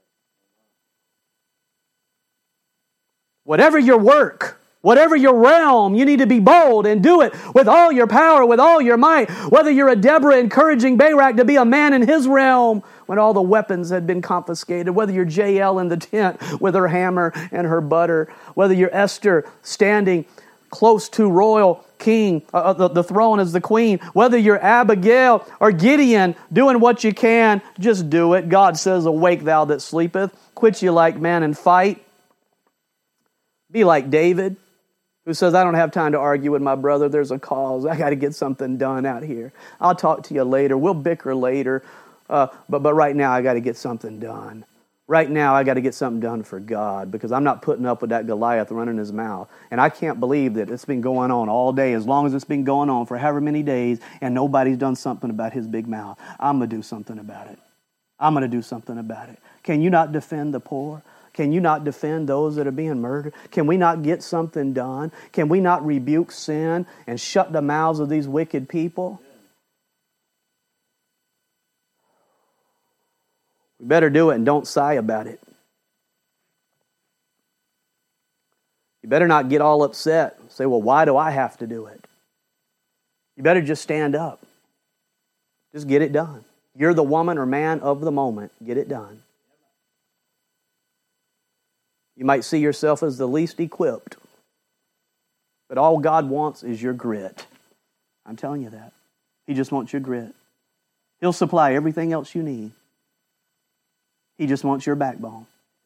S1: Whatever your work, whatever your realm, you need to be bold and do it with all your power, with all your might. Whether you're a Deborah encouraging Barak to be a man in his realm when all the weapons had been confiscated. Whether you're Jael in the tent with her hammer and her butter. Whether you're Esther standing close to royal king, uh, the, the throne as the queen. Whether you're Abigail or Gideon doing what you can, just do it. God says, awake thou that sleepeth. Quit you like man and fight. Be like David, who says, I don't have time to argue with my brother. There's a cause. I got to get something done out here. I'll talk to you later. We'll bicker later. Uh, but, but right now, I got to get something done. Right now, I got to get something done for God because I'm not putting up with that Goliath running his mouth. And I can't believe that it's been going on all day, as long as it's been going on for however many days, and nobody's done something about his big mouth. I'm going to do something about it. I'm going to do something about it. Can you not defend the poor? Can you not defend those that are being murdered? Can we not get something done? Can we not rebuke sin and shut the mouths of these wicked people? We better do it and don't sigh about it. You better not get all upset and say, well, why do I have to do it? You better just stand up. Just get it done. You're the woman or man of the moment. Get it done. You might see yourself as the least equipped, but all God wants is your grit. I'm telling you that. He just wants your grit. He'll supply everything else you need. He just wants your backbone.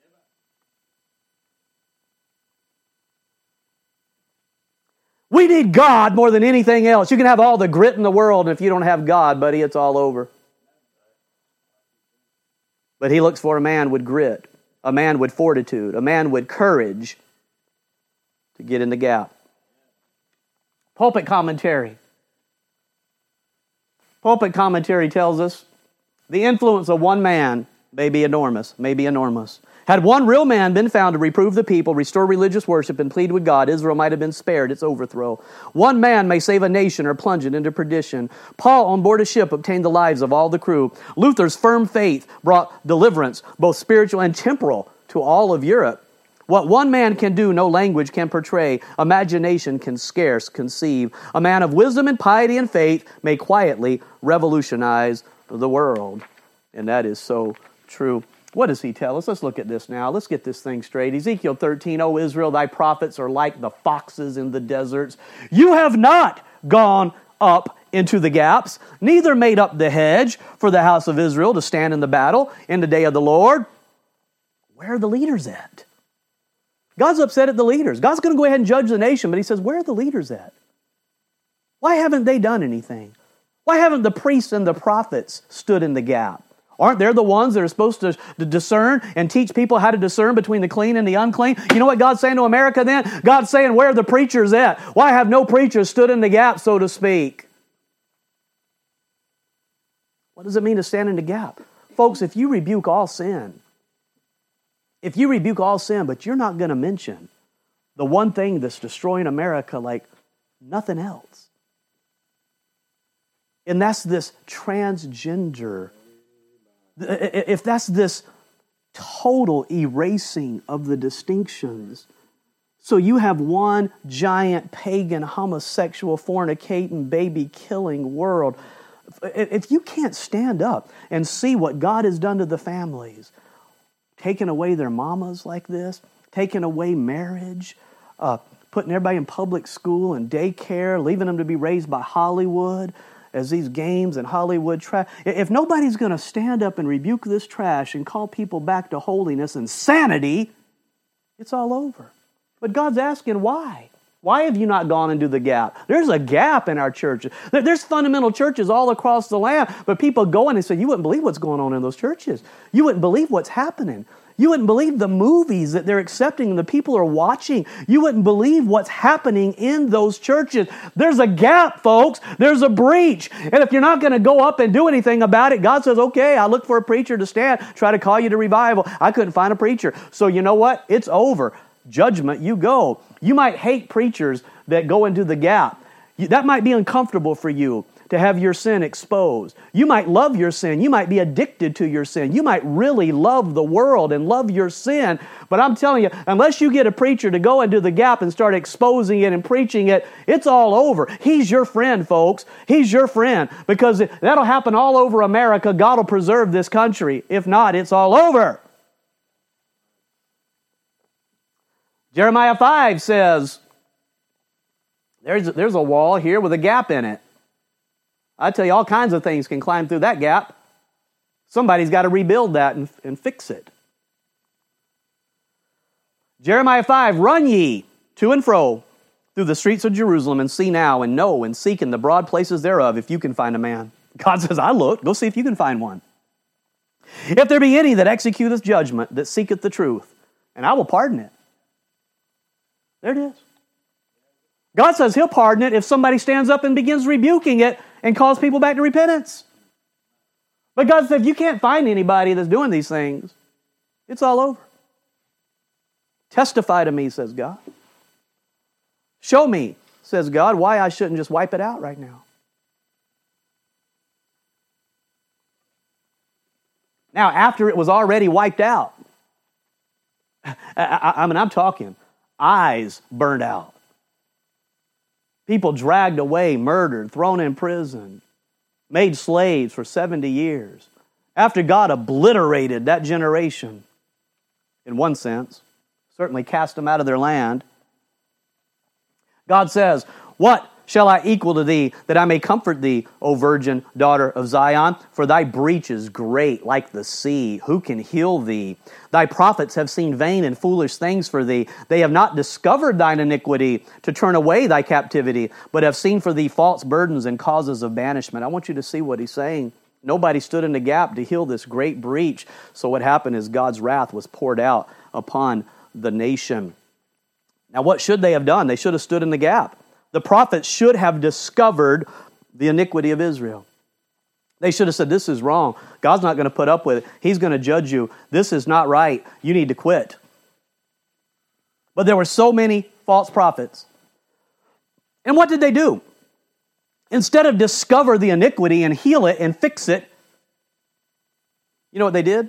S1: We need God more than anything else. You can have all the grit in the world, and if you don't have God, buddy, it's all over. But He looks for a man with grit, a man with fortitude, a man with courage to get in the gap. Pulpit commentary. Pulpit commentary tells us the influence of one man may be enormous, may be enormous. Had one real man been found to reprove the people, restore religious worship, and plead with God, Israel might have been spared its overthrow. One man may save a nation or plunge it into perdition. Paul, on board a ship, obtained the lives of all the crew. Luther's firm faith brought deliverance, both spiritual and temporal, to all of Europe. What one man can do, no language can portray. Imagination can scarce conceive. A man of wisdom and piety and faith may quietly revolutionize the world. And that is so true. What does he tell us? Let's look at this now. Let's get this thing straight. Ezekiel thirteen, O Israel, thy prophets are like the foxes in the deserts. You have not gone up into the gaps, neither made up the hedge for the house of Israel to stand in the battle in the day of the Lord. Where are the leaders at? God's upset at the leaders. God's going to go ahead and judge the nation, but He says, where are the leaders at? Why haven't they done anything? Why haven't the priests and the prophets stood in the gap? Aren't they the ones that are supposed to, to discern and teach people how to discern between the clean and the unclean? You know what God's saying to America then? God's saying, where are the preachers at? Why have no preachers stood in the gap, so to speak? What does it mean to stand in the gap? Folks, if you rebuke all sin, if you rebuke all sin, but you're not going to mention the one thing that's destroying America like nothing else, and that's this transgender, if that's this total erasing of the distinctions, so you have one giant pagan, homosexual, fornicating, baby-killing world. If you can't stand up and see what God has done to the families, taking away their mamas like this, taking away marriage, uh, putting everybody in public school and daycare, leaving them to be raised by Hollywood, as these games and Hollywood trash. If nobody's going to stand up and rebuke this trash and call people back to holiness and sanity, it's all over. But God's asking why? Why have you not gone into the gap? There's a gap in our churches. There's fundamental churches all across the land, but people go in and say, you wouldn't believe what's going on in those churches. You wouldn't believe what's happening. You wouldn't believe the movies that they're accepting and the people are watching. You wouldn't believe what's happening in those churches. There's a gap, folks. There's a breach. And if you're not going to go up and do anything about it, God says, okay, I look for a preacher to stand, try to call you to revival. I couldn't find a preacher. So you know what? It's over. Judgment, you go. You might hate preachers that go into the gap. That might be uncomfortable for you to have your sin exposed. You might love your sin. You might be addicted to your sin. You might really love the world and love your sin. But I'm telling you, unless you get a preacher to go into the gap and start exposing it and preaching it, it's all over. He's your friend, folks. He's your friend. Because that'll happen all over America. God will preserve this country. If not, it's all over. Jeremiah five says, there's, there's a wall here with a gap in it. I tell you, all kinds of things can climb through that gap. Somebody's got to rebuild that and, and fix it. Jeremiah five, run ye to and fro through the streets of Jerusalem, and see now, and know, and seek in the broad places thereof, if you can find a man. God says, I looked. Go see if you can find one. If there be any that executeth judgment, that seeketh the truth, and I will pardon it. There it is. God says He'll pardon it if somebody stands up and begins rebuking it and calls people back to repentance. But God said, if you can't find anybody that's doing these things, it's all over. Testify to me, says God. Show me, says God, why I shouldn't just wipe it out right now. Now, after it was already wiped out, I, I, I mean, I'm talking eyes burned out. People dragged away, murdered, thrown in prison, made slaves for seventy years. After God obliterated that generation, in one sense, certainly cast them out of their land, God says, "What shall I equal to thee, that I may comfort thee, O virgin daughter of Zion? For thy breach is great, like the sea. Who can heal thee? Thy prophets have seen vain and foolish things for thee. They have not discovered thine iniquity to turn away thy captivity, but have seen for thee false burdens and causes of banishment." I want you to see what he's saying. Nobody stood in the gap to heal this great breach. So what happened is God's wrath was poured out upon the nation. Now, what should they have done? They should have stood in the gap. The prophets should have discovered the iniquity of Israel. They should have said, "This is wrong. God's not going to put up with it. He's going to judge you. This is not right. You need to quit." But there were so many false prophets. And what did they do? Instead of discover the iniquity and heal it and fix it, you know what they did?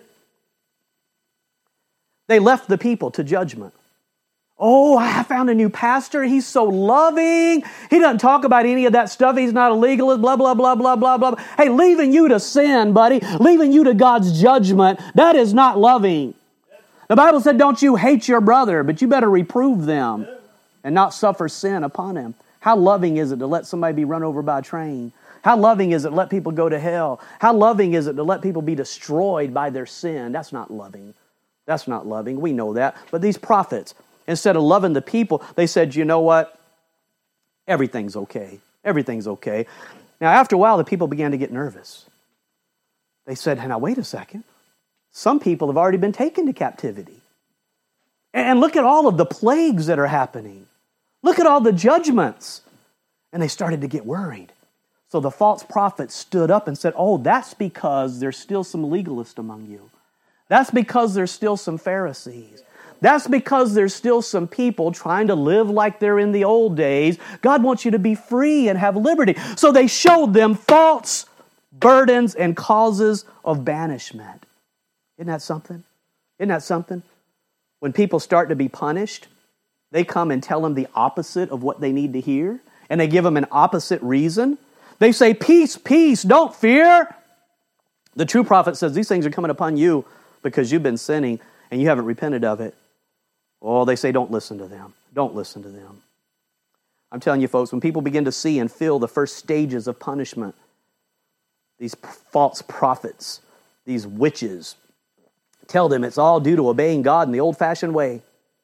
S1: They left the people to judgment. "Oh, I found a new pastor. He's so loving. He doesn't talk about any of that stuff. He's not a legalist, blah, blah, blah, blah, blah, blah." Hey, leaving you to sin, buddy, leaving you to God's judgment, that is not loving. The Bible said, don't you hate your brother, but you better reprove them and not suffer sin upon him. How loving is it to let somebody be run over by a train? How loving is it to let people go to hell? How loving is it to let people be destroyed by their sin? That's not loving. That's not loving. We know that. But these prophets, instead of loving the people, they said, "You know what? Everything's okay. Everything's okay." Now, after a while, the people began to get nervous. They said, "Now, wait a second. Some people have already been taken to captivity. And look at all of the plagues that are happening. Look at all the judgments." And they started to get worried. So the false prophets stood up and said, "Oh, that's because there's still some legalists among you. That's because there's still some Pharisees. That's because there's still some people trying to live like they're in the old days. God wants you to be free and have liberty." So they showed them false burdens and causes of banishment. Isn't that something? Isn't that something? When people start to be punished, they come and tell them the opposite of what they need to hear, and they give them an opposite reason. They say, "Peace, peace, don't fear." The true prophet says, "These things are coming upon you because you've been sinning and you haven't repented of it." Oh, they say, "Don't listen to them. Don't listen to them." I'm telling you, folks, when people begin to see and feel the first stages of punishment, these false prophets, these witches, tell them it's all due to obeying God in the old-fashioned way.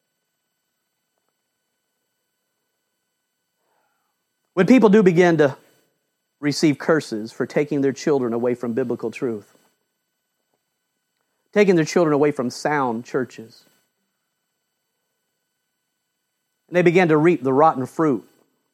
S1: When people do begin to receive curses for taking their children away from biblical truth, taking their children away from sound churches, and they began to reap the rotten fruit,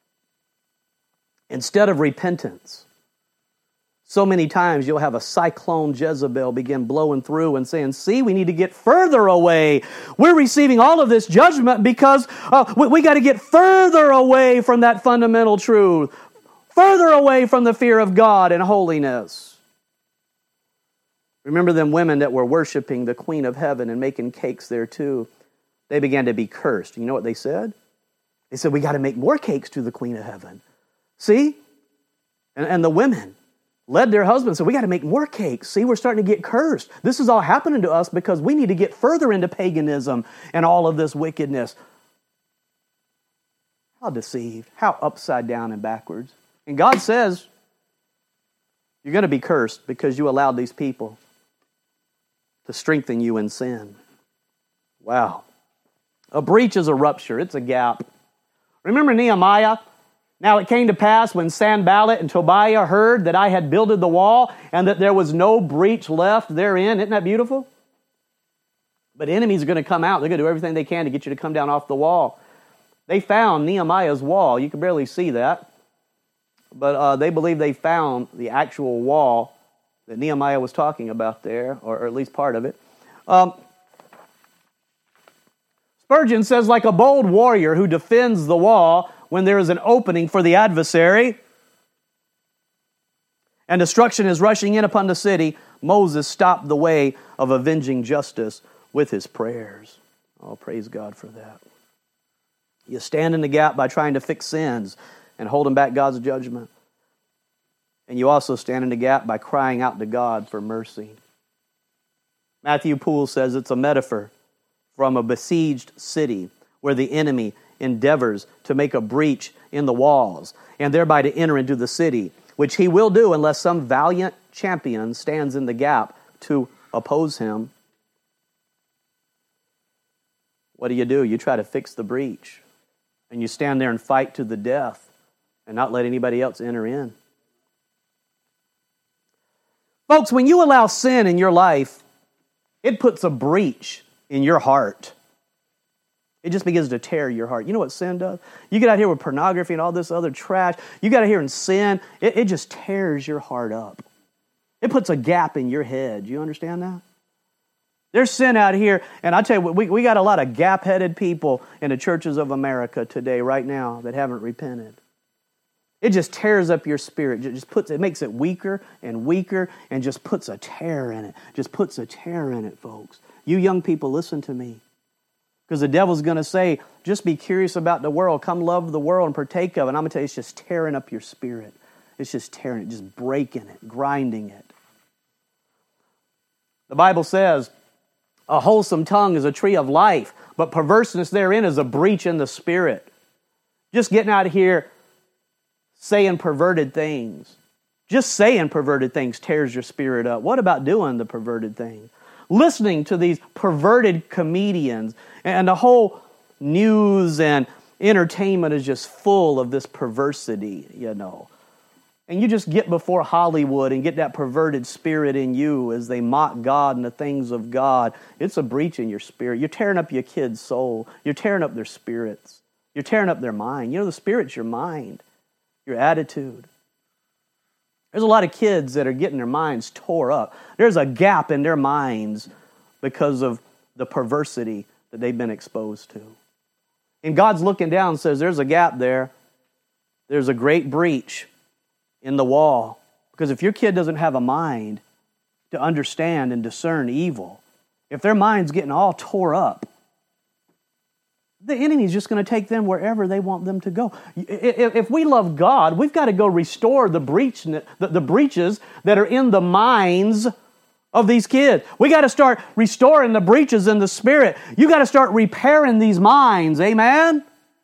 S1: instead of repentance, so many times you'll have a cyclone Jezebel begin blowing through and saying, "See, we need to get further away. We're receiving all of this judgment because uh, we, we got to get further away from that fundamental truth, further away from the fear of God and holiness." Remember them women that were worshiping the Queen of Heaven and making cakes there too. They began to be cursed. You know what they said? They said, "We got to make more cakes to the Queen of Heaven." See? And, and the women led their husbands, said, "We got to make more cakes. See, we're starting to get cursed. This is all happening to us because we need to get further into paganism and all of this wickedness." How deceived. How upside down and backwards. And God says, you're going to be cursed because you allowed these people to strengthen you in sin. Wow. A breach is a rupture. It's a gap. Remember Nehemiah? "Now it came to pass when Sanballat and Tobiah heard that I had builded the wall and that there was no breach left therein." Isn't that beautiful? But enemies are going to come out. They're going to do everything they can to get you to come down off the wall. They found Nehemiah's wall. You can barely see that. But uh, they believe they found the actual wall that Nehemiah was talking about there, or, or at least part of it. Um, Spurgeon says, "Like a bold warrior who defends the wall when there is an opening for the adversary, and destruction is rushing in upon the city, Moses stopped the way of avenging justice with his prayers. Oh, praise God for that. You stand in the gap by trying to fix sins and holding back God's judgment. And you also stand in the gap by crying out to God for mercy. Matthew Poole says it's a metaphor from a besieged city where the enemy endeavors to make a breach in the walls and thereby to enter into the city, which he will do unless some valiant champion stands in the gap to oppose him. What do you do? You try to fix the breach, and you stand there and fight to the death and not let anybody else enter in. Folks, when you allow sin in your life, it puts a breach in your heart. It just begins to tear your heart. You know what sin does? You get out here with pornography and all this other trash. You get out here and sin. It, it just tears your heart up. It puts a gap in your head. You understand that? There's sin out here, and I tell you, we, we got a lot of gap-headed people in the churches of America today, right now, that haven't repented. It just tears up your spirit. It just puts, it makes it weaker and weaker and just puts a tear in it. Just puts a tear in it, folks. You young people, listen to me. Because the devil's going to say, just be curious about the world. Come love the world and partake of it. And I'm going to tell you, it's just tearing up your spirit. It's just tearing it, just breaking it, grinding it. The Bible says, a wholesome tongue is a tree of life, but perverseness therein is a breach in the spirit. Just getting out of here saying perverted things. Just saying perverted things tears your spirit up. What about doing the perverted thing? Listening to these perverted comedians, and the whole news and entertainment is just full of this perversity, you know. And you just get before Hollywood and get that perverted spirit in you as they mock God and the things of God. It's a breach in your spirit. You're tearing up your kid's soul. You're tearing up their spirits. You're tearing up their mind. You know, the spirit's your mind, your attitude. There's a lot of kids that are getting their minds tore up. There's a gap in their minds because of the perversity that they've been exposed to. And God's looking down and says, there's a gap there. There's a great breach in the wall. Because if your kid doesn't have a mind to understand and discern evil, if their mind's getting all tore up, the enemy's just going to take them wherever they want them to go. If we love God, we've got to go restore the breach, the, the breaches that are in the minds of these kids. We got to start restoring the breaches in the spirit. You got to start repairing these minds. Amen?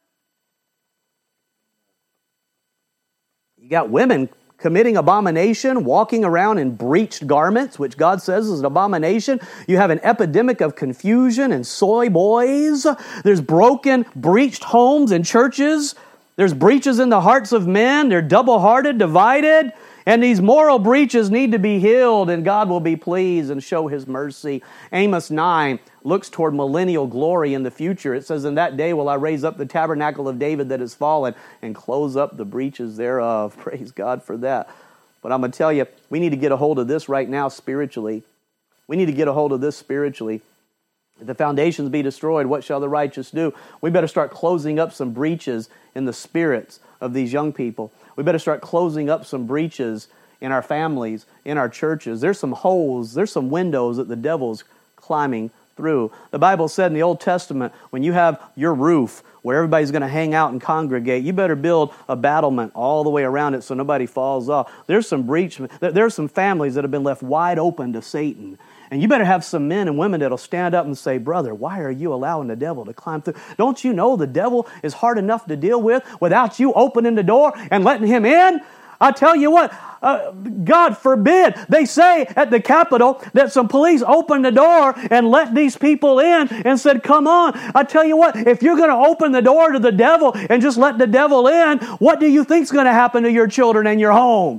S1: You got women committing abomination, walking around in breached garments, which God says is an abomination. You have an epidemic of confusion and soy boys. There's broken, breached homes and churches. There's breaches in the hearts of men. They're double-hearted, divided. And these moral breaches need to be healed, and God will be pleased and show His mercy. Amos nine looks toward millennial glory in the future. It says, in that day will I raise up the tabernacle of David that is fallen and close up the breaches thereof. Praise God for that. But I'm going to tell you, we need to get a hold of this right now spiritually. We need to get a hold of this spiritually. If the foundations be destroyed, what shall the righteous do? We better start closing up some breaches in the spirits of these young people. We better start closing up some breaches in our families, in our churches. There's some holes, there's some windows that the devil's climbing through. The Bible said in the Old Testament, when you have your roof where everybody's going to hang out and congregate, you better build a battlement all the way around it so nobody falls off. There's some breach, there's some families that have been left wide open to Satan. And you better have some men and women that'll stand up and say, brother, why are you allowing the devil to climb through? Don't you know the devil is hard enough to deal with without you opening the door and letting him in? I tell you what, uh, God forbid, they say at the Capitol that some police opened the door and let these people in and said, come on. I tell you what, if you're going to open the door to the devil and just let the devil in, what do you think's going to happen to your children and your home?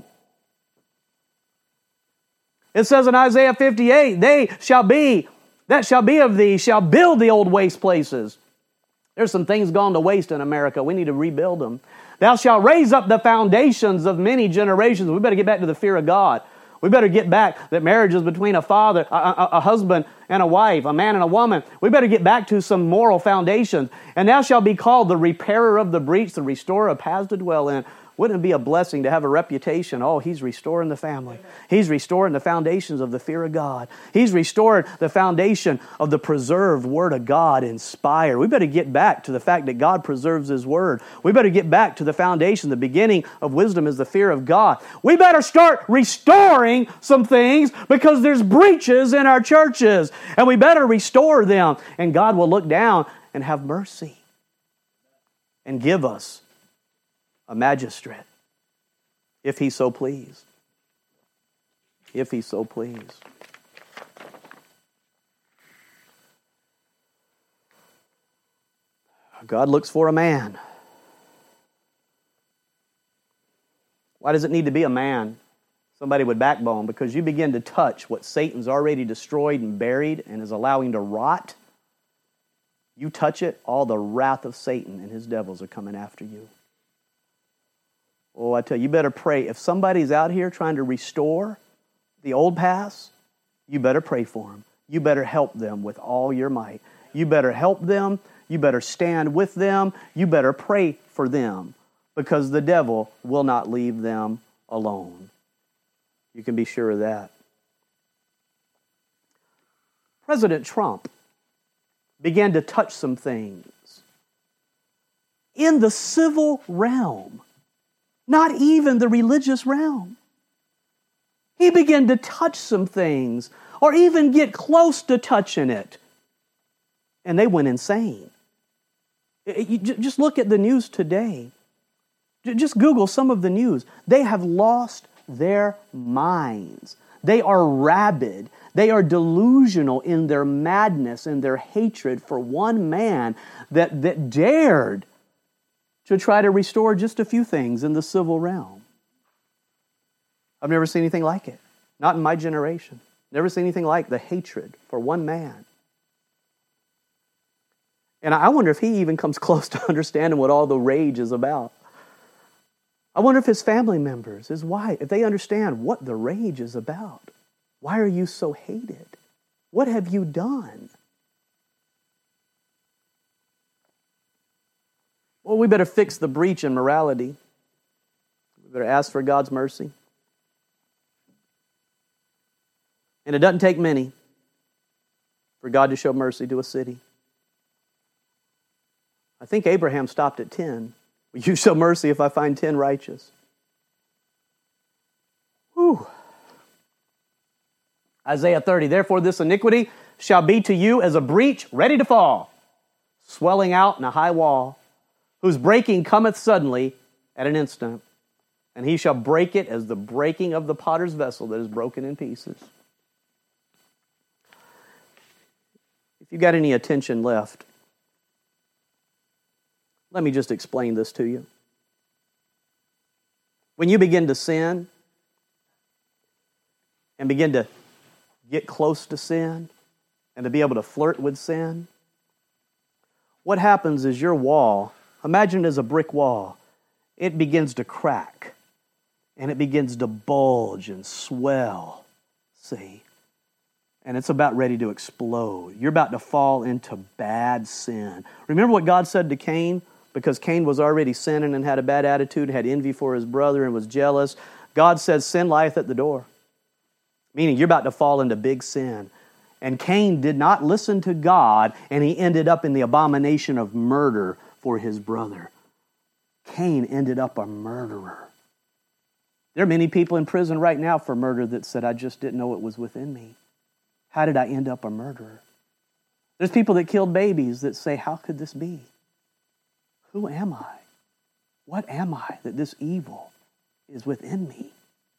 S1: It says in Isaiah fifty-eight, they shall be, that shall be of thee, shall build the old waste places. There's some things gone to waste in America. We need to rebuild them. Thou shalt raise up the foundations of many generations. We better get back to the fear of God. We better get back that marriage is between a father, a, a, a husband and a wife, a man and a woman. We better get back to some moral foundations. And thou shalt be called the repairer of the breach, the restorer of paths to dwell in. Wouldn't it be a blessing to have a reputation? Oh, he's restoring the family. He's restoring the foundations of the fear of God. He's restored the foundation of the preserved Word of God, inspired. We better get back to the fact that God preserves His Word. We better get back to the foundation. The beginning of wisdom is the fear of God. We better start restoring some things because there's breaches in our churches. And we better restore them. And God will look down and have mercy and give us a magistrate, if He so pleased. If He so pleased. God looks for a man. Why does it need to be a man? Somebody with backbone. Because you begin to touch what Satan's already destroyed and buried and is allowing to rot. You touch it, all the wrath of Satan and his devils are coming after you. Oh, I tell you, you better pray. If somebody's out here trying to restore the old past, you better pray for them. You better help them with all your might. You better help them. You better stand with them. You better pray for them because the devil will not leave them alone. You can be sure of that. President Trump began to touch some things in the civil realm. Not even the religious realm. He began to touch some things or even get close to touching it. And they went insane. You just look at the news today. Just Google some of the news. They have lost their minds. They are rabid. They are delusional in their madness and their hatred for one man that, that dared to try to restore just a few things in the civil realm. I've never seen anything like it. Not in my generation. Never seen anything like the hatred for one man. And I wonder if he even comes close to understanding what all the rage is about. I wonder if his family members, his wife, if they understand what the rage is about. Why are you so hated? What have you done? Well, we better fix the breach in morality. We better ask for God's mercy. And it doesn't take many for God to show mercy to a city. I think Abraham stopped at ten. Will you show mercy if I find ten righteous? Whew. Isaiah thirty, therefore this iniquity shall be to you as a breach ready to fall, swelling out in a high wall, whose breaking cometh suddenly at an instant, and he shall break it as the breaking of the potter's vessel that is broken in pieces. If you got any attention left, let me just explain this to you. When you begin to sin and begin to get close to sin and to be able to flirt with sin, what happens is your wall, imagine it as a brick wall, it begins to crack and it begins to bulge and swell, see? And it's about ready to explode. You're about to fall into bad sin. Remember what God said to Cain? Because Cain was already sinning and had a bad attitude, had envy for his brother and was jealous. God says, sin lieth at the door. Meaning you're about to fall into big sin. And Cain did not listen to God, and he ended up in the abomination of murder for his brother. Cain ended up a murderer. There are many people in prison right now for murder that said, I just didn't know it was within me. How did I end up a murderer? There's people that killed babies that say, how could this be? Who am I? What am I that this evil is within me?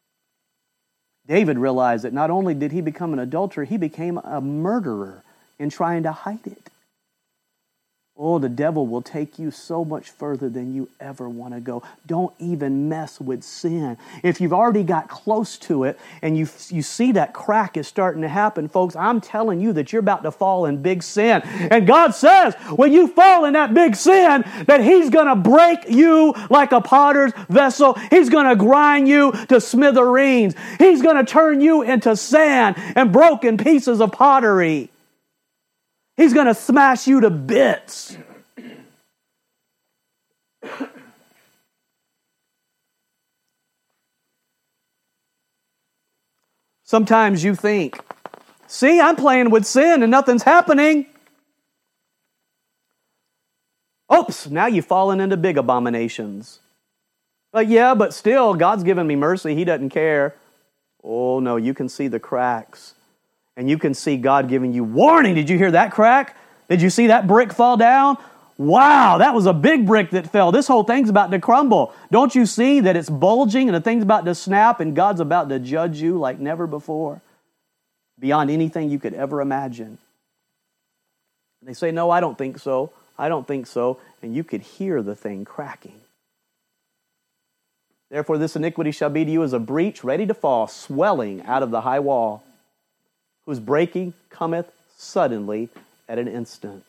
S1: David realized that not only did he become an adulterer, he became a murderer in trying to hide it. Oh, the devil will take you so much further than you ever want to go. Don't even mess with sin. If you've already got close to it and you, you see that crack is starting to happen, folks, I'm telling you that you're about to fall in big sin. And God says, when you fall in that big sin, that He's going to break you like a potter's vessel. He's going to grind you to smithereens. He's going to turn you into sand and broken pieces of pottery. He's going to smash you to bits. Sometimes you think, see, I'm playing with sin and nothing's happening. Oops, now you've fallen into big abominations. But yeah, but still, God's given me mercy. He doesn't care. Oh no, you can see the cracks. And you can see God giving you warning. Did you hear that crack? Did you see that brick fall down? Wow, that was a big brick that fell. This whole thing's about to crumble. Don't you see that it's bulging and the thing's about to snap and God's about to judge you like never before? Beyond anything you could ever imagine. They say, no, I don't think so. I don't think so. And you could hear the thing cracking. Therefore, this iniquity shall be to you as a breach ready to fall, swelling out of the high wall, whose breaking cometh suddenly at an instant.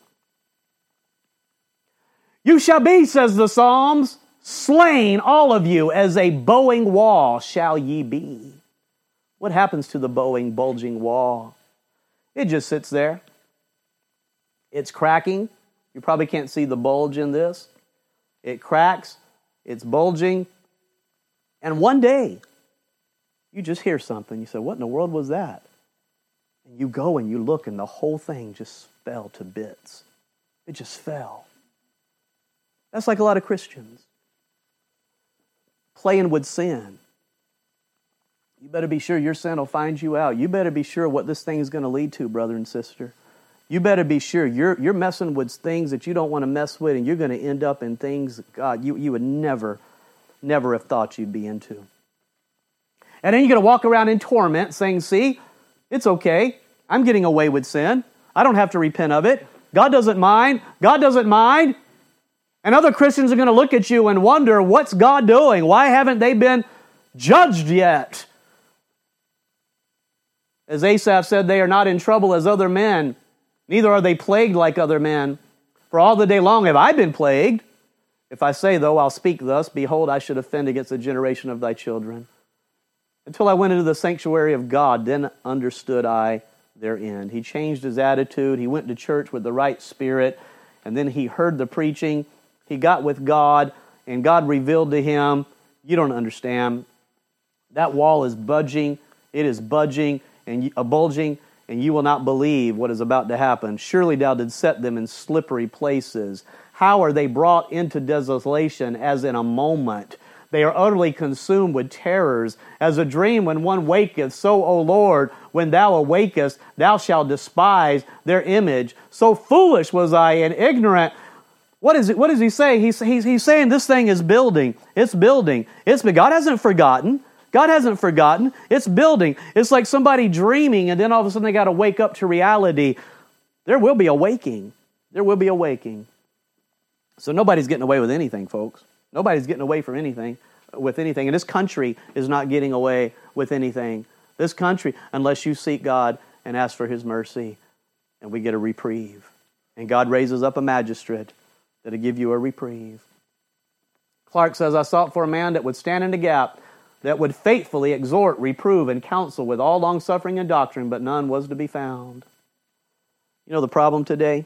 S1: You shall be, says the Psalms, slain, all of you, as a bowing wall shall ye be. What happens to the bowing, bulging wall? It just sits there. It's cracking. You probably can't see the bulge in this. It cracks. It's bulging. And one day, you just hear something. You say, what in the world was that? And you go and you look and the whole thing just fell to bits. It just fell. That's like a lot of Christians. Playing with sin. You better be sure your sin will find you out. You better be sure what this thing is going to lead to, brother and sister. You better be sure you're, you're messing with things that you don't want to mess with, and you're going to end up in things, God, you, you would never, never have thought you'd be into. And then you're going to walk around in torment saying, see, it's okay. I'm getting away with sin. I don't have to repent of it. God doesn't mind. God doesn't mind. And other Christians are going to look at you and wonder, what's God doing? Why haven't they been judged yet? As Asaph said, they are not in trouble as other men, neither are they plagued like other men. For all the day long have I been plagued. If I say, though, I'll speak thus, behold, I should offend against the generation of thy children. Until I went into the sanctuary of God, then understood I their end. He changed his attitude. He went to church with the right spirit, and then he heard the preaching. He got with God, and God revealed to him, you don't understand. That wall is budging. It is budging and uh, bulging, and you will not believe what is about to happen. Surely thou didst set them in slippery places. How are they brought into desolation as in a moment? They are utterly consumed with terrors. As a dream when one waketh, so, O Lord, when thou awakest, thou shalt despise their image. So foolish was I and ignorant. What is it? What does he say? He's, he's, he's saying this thing is building. It's building. It's, but God hasn't forgotten. God hasn't forgotten. It's building. It's like somebody dreaming, and then all of a sudden they got to wake up to reality. There will be a waking. There will be a waking. So nobody's getting away with anything, folks. Nobody's getting away from anything, with anything. And this country is not getting away with anything. This country, unless you seek God and ask for His mercy, and we get a reprieve. And God raises up a magistrate that'll give you a reprieve. Clark says, I sought for a man that would stand in the gap, that would faithfully exhort, reprove, and counsel with all longsuffering and doctrine, but none was to be found. You know the problem today?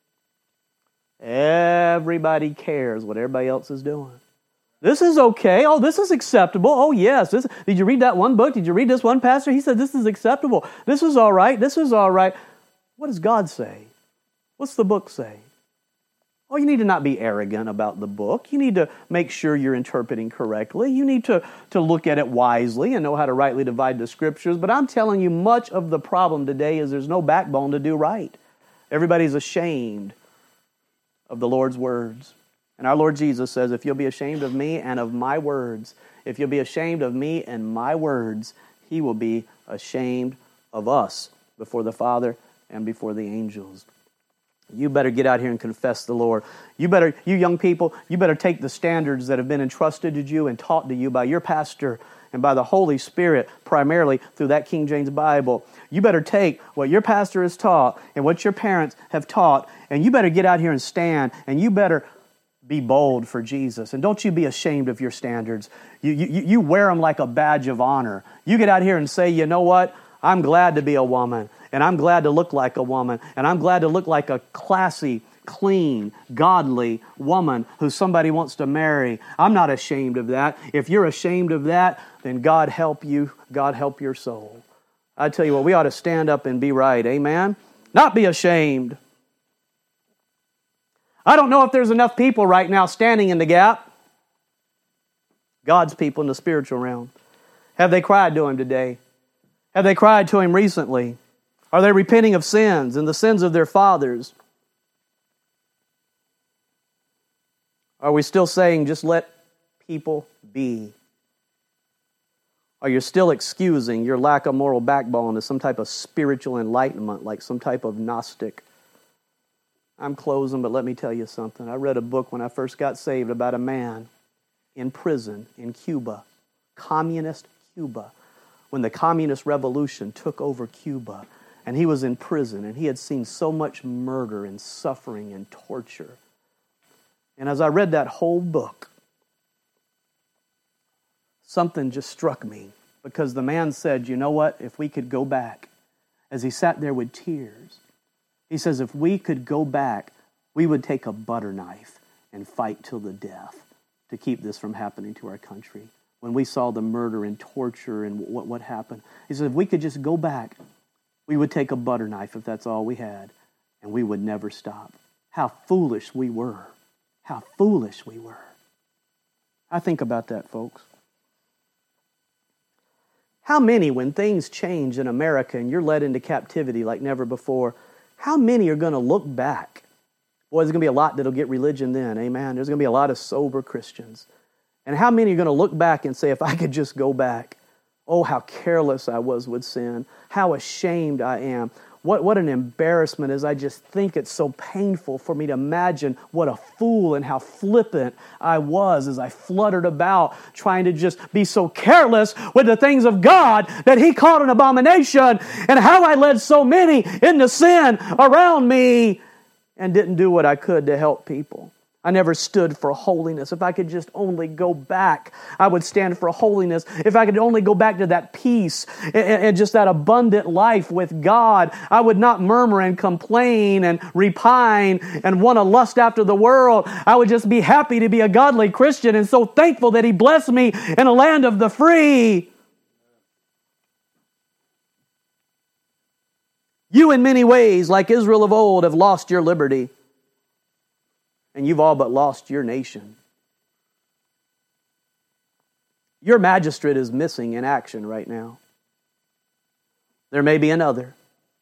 S1: Everybody cares what everybody else is doing. This is okay. Oh, this is acceptable. Oh, yes. This, did you read that one book? Did you read this one pastor? He said this is acceptable. This is all right. This is all right. What does God say? What's the book say? Oh, you need to not be arrogant about the book. You need to make sure you're interpreting correctly. You need to, to look at it wisely and know how to rightly divide the Scriptures. But I'm telling you, much of the problem today is there's no backbone to do right. Everybody's ashamed of the Lord's words. And our Lord Jesus says, if you'll be ashamed of me and of my words, if you'll be ashamed of me and my words, He will be ashamed of us before the Father and before the angels. You better get out here and confess the Lord. You better, you young people, you better take the standards that have been entrusted to you and taught to you by your pastor and by the Holy Spirit, primarily through that King James Bible. You better take what your pastor has taught and what your parents have taught, and you better get out here and stand, and you better be bold for Jesus. And don't you be ashamed of your standards. You, you, you wear them like a badge of honor. You get out here and say, you know what? I'm glad to be a woman, and I'm glad to look like a woman, and I'm glad to look like a classy, clean, godly woman who somebody wants to marry. I'm not ashamed of that. If you're ashamed of that, then God help you. God help your soul. I tell you what, we ought to stand up and be right. Amen? Not be ashamed. I don't know if there's enough people right now standing in the gap. God's people in the spiritual realm. Have they cried to Him today? Have they cried to Him recently? Are they repenting of sins and the sins of their fathers? Are we still saying, just let people be? Are you still excusing your lack of moral backbone as some type of spiritual enlightenment, like some type of Gnostic? I'm closing, but let me tell you something. I read a book when I first got saved about a man in prison in Cuba, communist Cuba, when the communist revolution took over Cuba, and he was in prison, and he had seen so much murder and suffering and torture. And as I read that whole book, something just struck me, because the man said, you know what, if we could go back, as he sat there with tears, he says, if we could go back, we would take a butter knife and fight till the death to keep this from happening to our country. When we saw the murder and torture and what, what happened, he said, if we could just go back, we would take a butter knife if that's all we had, and we would never stop. How foolish we were. How foolish we were. I think about that, folks. How many, when things change in America and you're led into captivity like never before, how many are going to look back? Boy, there's going to be a lot that'll get religion then, amen? There's going to be a lot of sober Christians. And how many are going to look back and say, if I could just go back, oh, how careless I was with sin, how ashamed I am. What, what an embarrassment as I just think it's so painful for me to imagine what a fool and how flippant I was as I fluttered about trying to just be so careless with the things of God that He called an abomination, and how I led so many into sin around me and didn't do what I could to help people. I never stood for holiness. If I could just only go back, I would stand for holiness. If I could only go back to that peace and, and just that abundant life with God, I would not murmur and complain and repine and want to lust after the world. I would just be happy to be a godly Christian and so thankful that He blessed me in a land of the free. You in many ways, like Israel of old, have lost your liberty. And you've all but lost your nation. Your magistrate is missing in action right now. There may be another.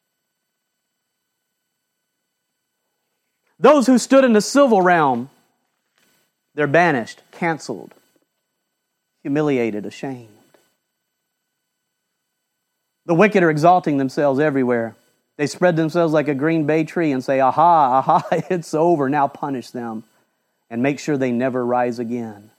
S1: Those who stood in the civil realm, they're banished, canceled, humiliated, ashamed. The wicked are exalting themselves everywhere. They spread themselves like a green bay tree and say, aha, aha, it's over. Now punish them and make sure they never rise again.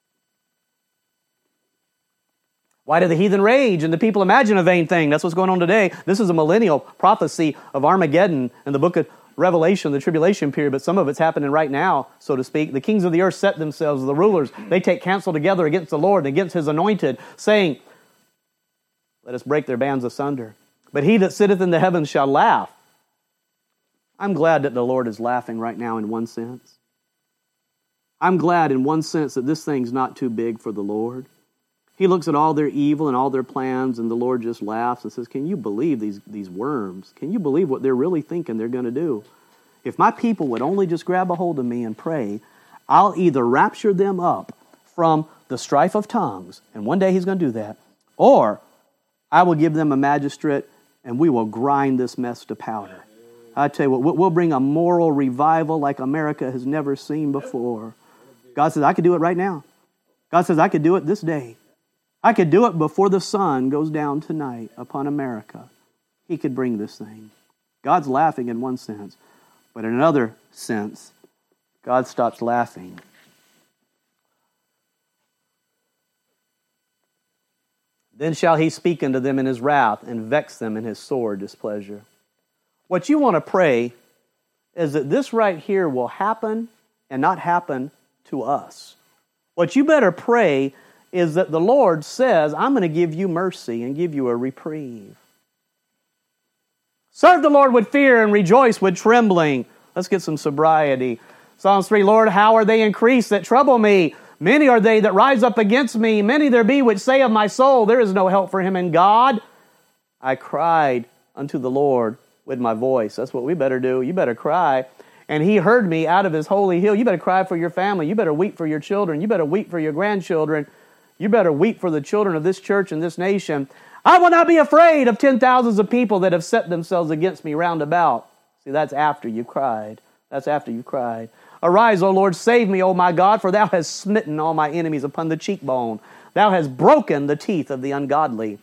S1: Why do the heathen rage and the people imagine a vain thing? That's what's going on today. This is a millennial prophecy of Armageddon in the book of Revelation, the tribulation period, but some of it's happening right now, so to speak. The kings of the earth set themselves, the rulers, they take counsel together against the Lord and against His anointed, saying, let us break their bands asunder. But he that sitteth in the heavens shall laugh. I'm glad that the Lord is laughing right now in one sense. I'm glad in one sense that this thing's not too big for the Lord. He looks at all their evil and all their plans, and the Lord just laughs and says, can you believe these, these worms? Can you believe what they're really thinking they're going to do? If my people would only just grab a hold of me and pray, I'll either rapture them up from the strife of tongues, and one day He's going to do that, or I will give them a magistrate and we will grind this mess to powder. I tell you what, we'll bring a moral revival like America has never seen before. God says, I could do it right now. God says, I could do it this day. I could do it before the sun goes down tonight upon America. He could bring this thing. God's laughing in one sense, but in another sense, God stops laughing. Then shall He speak unto them in His wrath and vex them in His sore displeasure. What you want to pray is that this right here will happen and not happen to us. What you better pray is that the Lord says, I'm going to give you mercy and give you a reprieve. Serve the Lord with fear and rejoice with trembling. Let's get some sobriety. Psalms three, Lord, how are they increased that trouble me? Many are they that rise up against me. Many there be which say of my soul, there is no help for him in God. I cried unto the Lord with my voice. That's what we better do. You better cry. And He heard me out of His holy hill. You better cry for your family. You better weep for your children. You better weep for your grandchildren. You better weep for the children of this church and this nation. I will not be afraid of ten thousands of people that have set themselves against me round about. See, that's after you cried. That's after you cried. Arise, O Lord, save me, O my God, for Thou hast smitten all my enemies upon the cheekbone. Thou hast broken the teeth of the ungodly.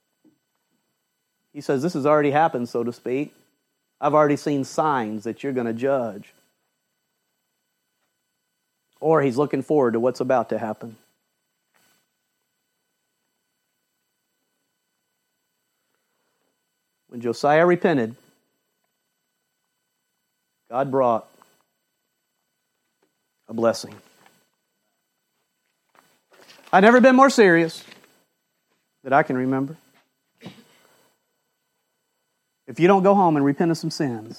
S1: He says, this has already happened, so to speak. I've already seen signs that you're going to judge. Or He's looking forward to what's about to happen. When Josiah repented, God brought a blessing. I've never been more serious that I can remember. If you don't go home and repent of some sins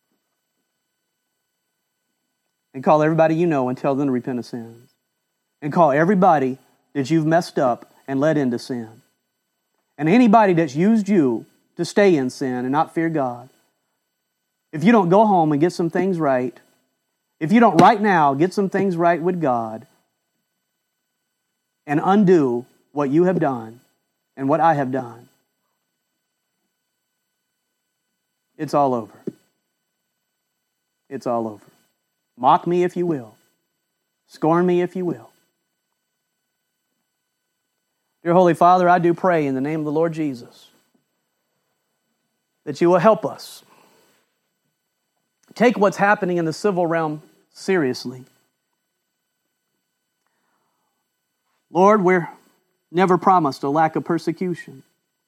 S1: and call everybody you know and tell them to repent of sins and call everybody that you've messed up and led into sin and anybody that's used you to stay in sin and not fear God, if you don't go home and get some things right, if you don't right now get some things right with God and undo what you have done and what I have done, it's all over. It's all over. Mock me if you will. Scorn me if you will. Dear Holy Father, I do pray in the name of the Lord Jesus that you will help us take what's happening in the civil realm seriously. Lord, we're never promised a lack of persecution.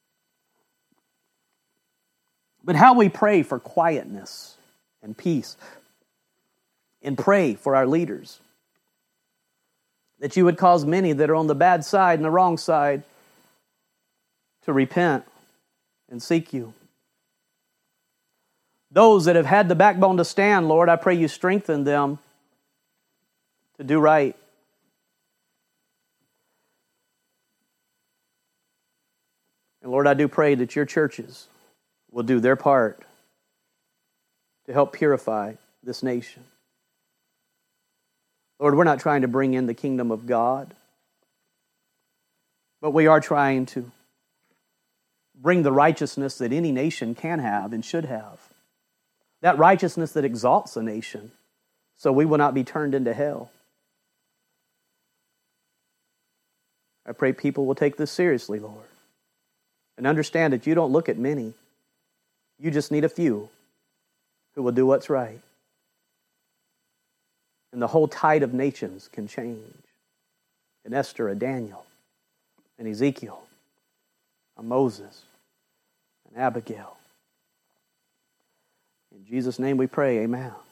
S1: But how we pray for quietness and peace and pray for our leaders, that you would cause many that are on the bad side and the wrong side to repent and seek you. Those that have had the backbone to stand, Lord, I pray you strengthen them to do right. And Lord, I do pray that your churches will do their part to help purify this nation. Lord, we're not trying to bring in the kingdom of God, but we are trying to bring the righteousness that any nation can have and should have. That righteousness that exalts a nation, so we will not be turned into hell. I pray people will take this seriously, Lord, and understand that you don't look at many. You just need a few who will do what's right. And the whole tide of nations can change. And Esther, a Daniel, and Ezekiel, a Moses, and Abigail. In Jesus' name we pray, amen.